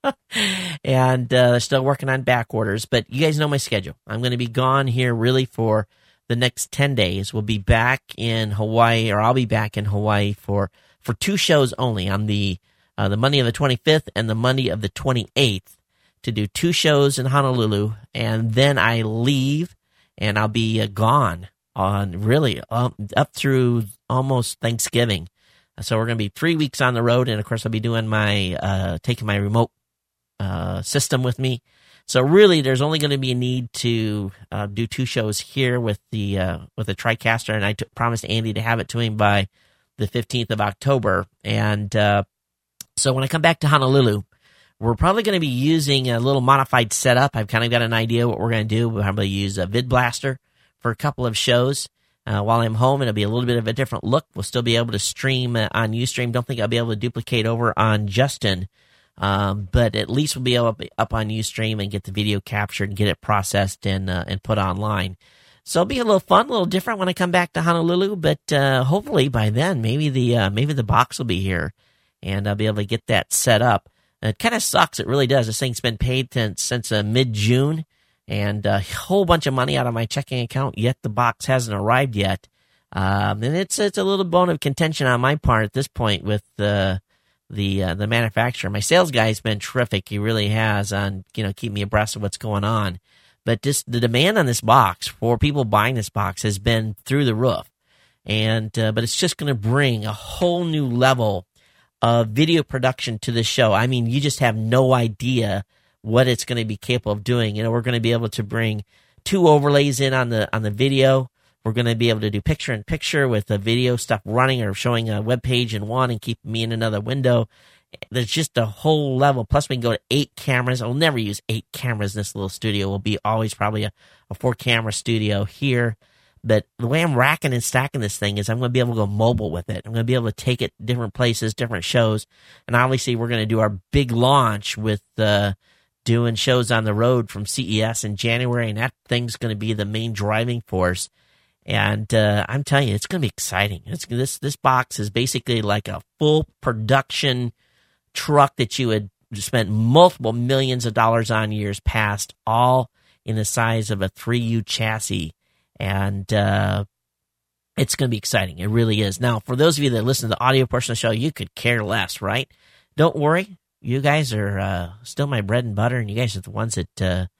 And uh, they're still working on back orders, but you guys know my schedule. I'm going to be gone here really for the next ten days. We'll be back in Hawaii, or I'll be back in Hawaii for, for two shows only, on the uh, the Monday of the twenty-fifth and the Monday of the twenty-eighth, to do two shows in Honolulu, and then I leave, and I'll be uh, gone on really um, up through almost Thanksgiving. So we're going to be three weeks on the road, and of course I'll be doing my uh, taking my remote uh, system with me. So really, there's only going to be a need to uh, do two shows here with the uh, with the TriCaster, and I t- promised Andy to have it to him by the fifteenth of October. And uh, so when I come back to Honolulu, we're probably going to be using a little modified setup. I've kind of got an idea what we're going to do. We'll probably use a VidBlaster for a couple of shows. Uh, while I'm home, it'll be a little bit of a different look. We'll still be able to stream uh, on Ustream. Don't think I'll be able to duplicate over on Justin, um, but at least we'll be able to be up on Ustream and get the video captured and get it processed and uh, and put online. So it'll be a little fun, a little different when I come back to Honolulu. But uh, hopefully by then, maybe the uh, maybe the box will be here, and I'll be able to get that set up. And it kind of sucks. It really does. This thing's been paid since, since uh, mid-June. And a whole bunch of money out of my checking account, yet the box hasn't arrived yet. Um, and it's it's a little bone of contention on my part at this point with the the uh, the manufacturer. My sales guy's been terrific; he really has on you know keep me abreast of what's going on. But just the demand on this box for people buying this box has been through the roof, and uh, but it's just going to bring a whole new level of video production to the show. I mean, you just have no idea what it's going to be capable of doing. You know, we're going to be able to bring two overlays in on the on the video. We're going to be able to do picture-in-picture with the video stuff running or showing a web page in one and keep me in another window. There's just a whole level. Plus, we can go to eight cameras. I'll never use eight cameras in this little studio. We'll be always probably a, a four-camera studio here. But the way I'm racking and stacking this thing is I'm going to be able to go mobile with it. I'm going to be able to take it different places, different shows. And obviously, we're going to do our big launch with uh, doing shows on the road from C E S in January, and that thing's going to be the main driving force. And uh, I'm telling you, it's going to be exciting. It's, this this box is basically like a full production truck that you had spent multiple millions of dollars on years past, all in the size of a three U chassis. And uh, it's going to be exciting. It really is. Now, for those of you that listen to the audio portion of the show, you could care less, right? Don't worry. You guys are uh, still my bread and butter, and you guys are the ones that uh,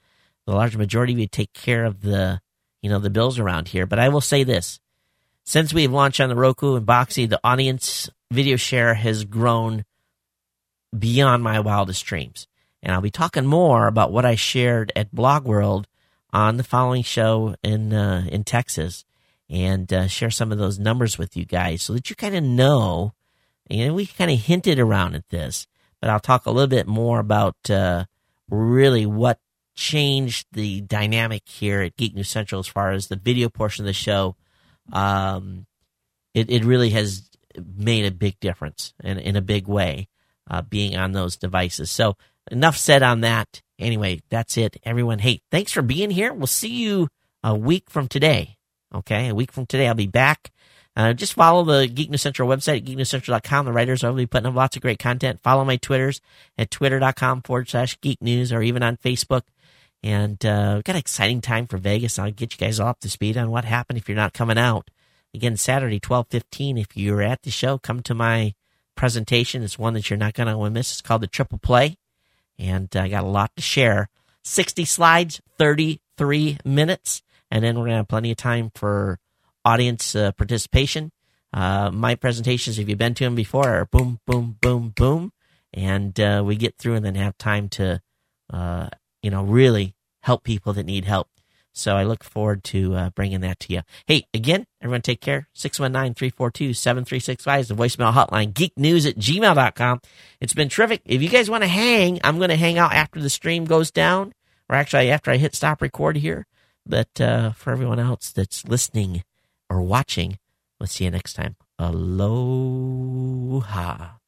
the large majority of you take care of the, you know, the bills around here. But I will say this. Since we've launched on the Roku and Boxee, the audience video share has grown beyond my wildest dreams. And I'll be talking more about what I shared at Blog World on the following show in uh, in Texas, and uh, share some of those numbers with you guys so that you kind of know. And we kind of hinted around at this, but I'll talk a little bit more about uh, really what changed the dynamic here at Geek News Central as far as the video portion of the show. Um, it, it really has made a big difference in, in a big way, uh, being on those devices. So enough said on that. Anyway, that's it. Everyone, hey, thanks for being here. We'll see you a week from today. Okay, a week from today, I'll be back. Uh, just follow the Geek News Central website at geek news central dot com. The writers will be putting up lots of great content. Follow my Twitters at twitter.com forward slash geek news or even on Facebook. And uh, we've got an exciting time for Vegas. I'll get you guys all up to speed on what happened if you're not coming out. Again, Saturday, twelve fifteen. If you're at the show, come to my presentation. It's one that you're not going to want to miss. It's called the Triple Play. And I uh, got a lot to share. sixty slides, thirty-three minutes. And then we're going to have plenty of time for audience uh, participation. Uh, my presentations, if you've been to them before, are boom, boom, boom, boom. And uh, we get through and then have time to, uh, you know, really help people that need help. So I look forward to uh, bringing that to you. Hey, again, everyone take care. six one nine, three four two, seven three six five is the voicemail hotline. geek news at gmail dot com. It's been terrific. If you guys want to hang, I'm going to hang out after the stream goes down, or actually after I hit stop record here. But uh, for everyone else that's listening or watching, we'll see you next time. Aloha.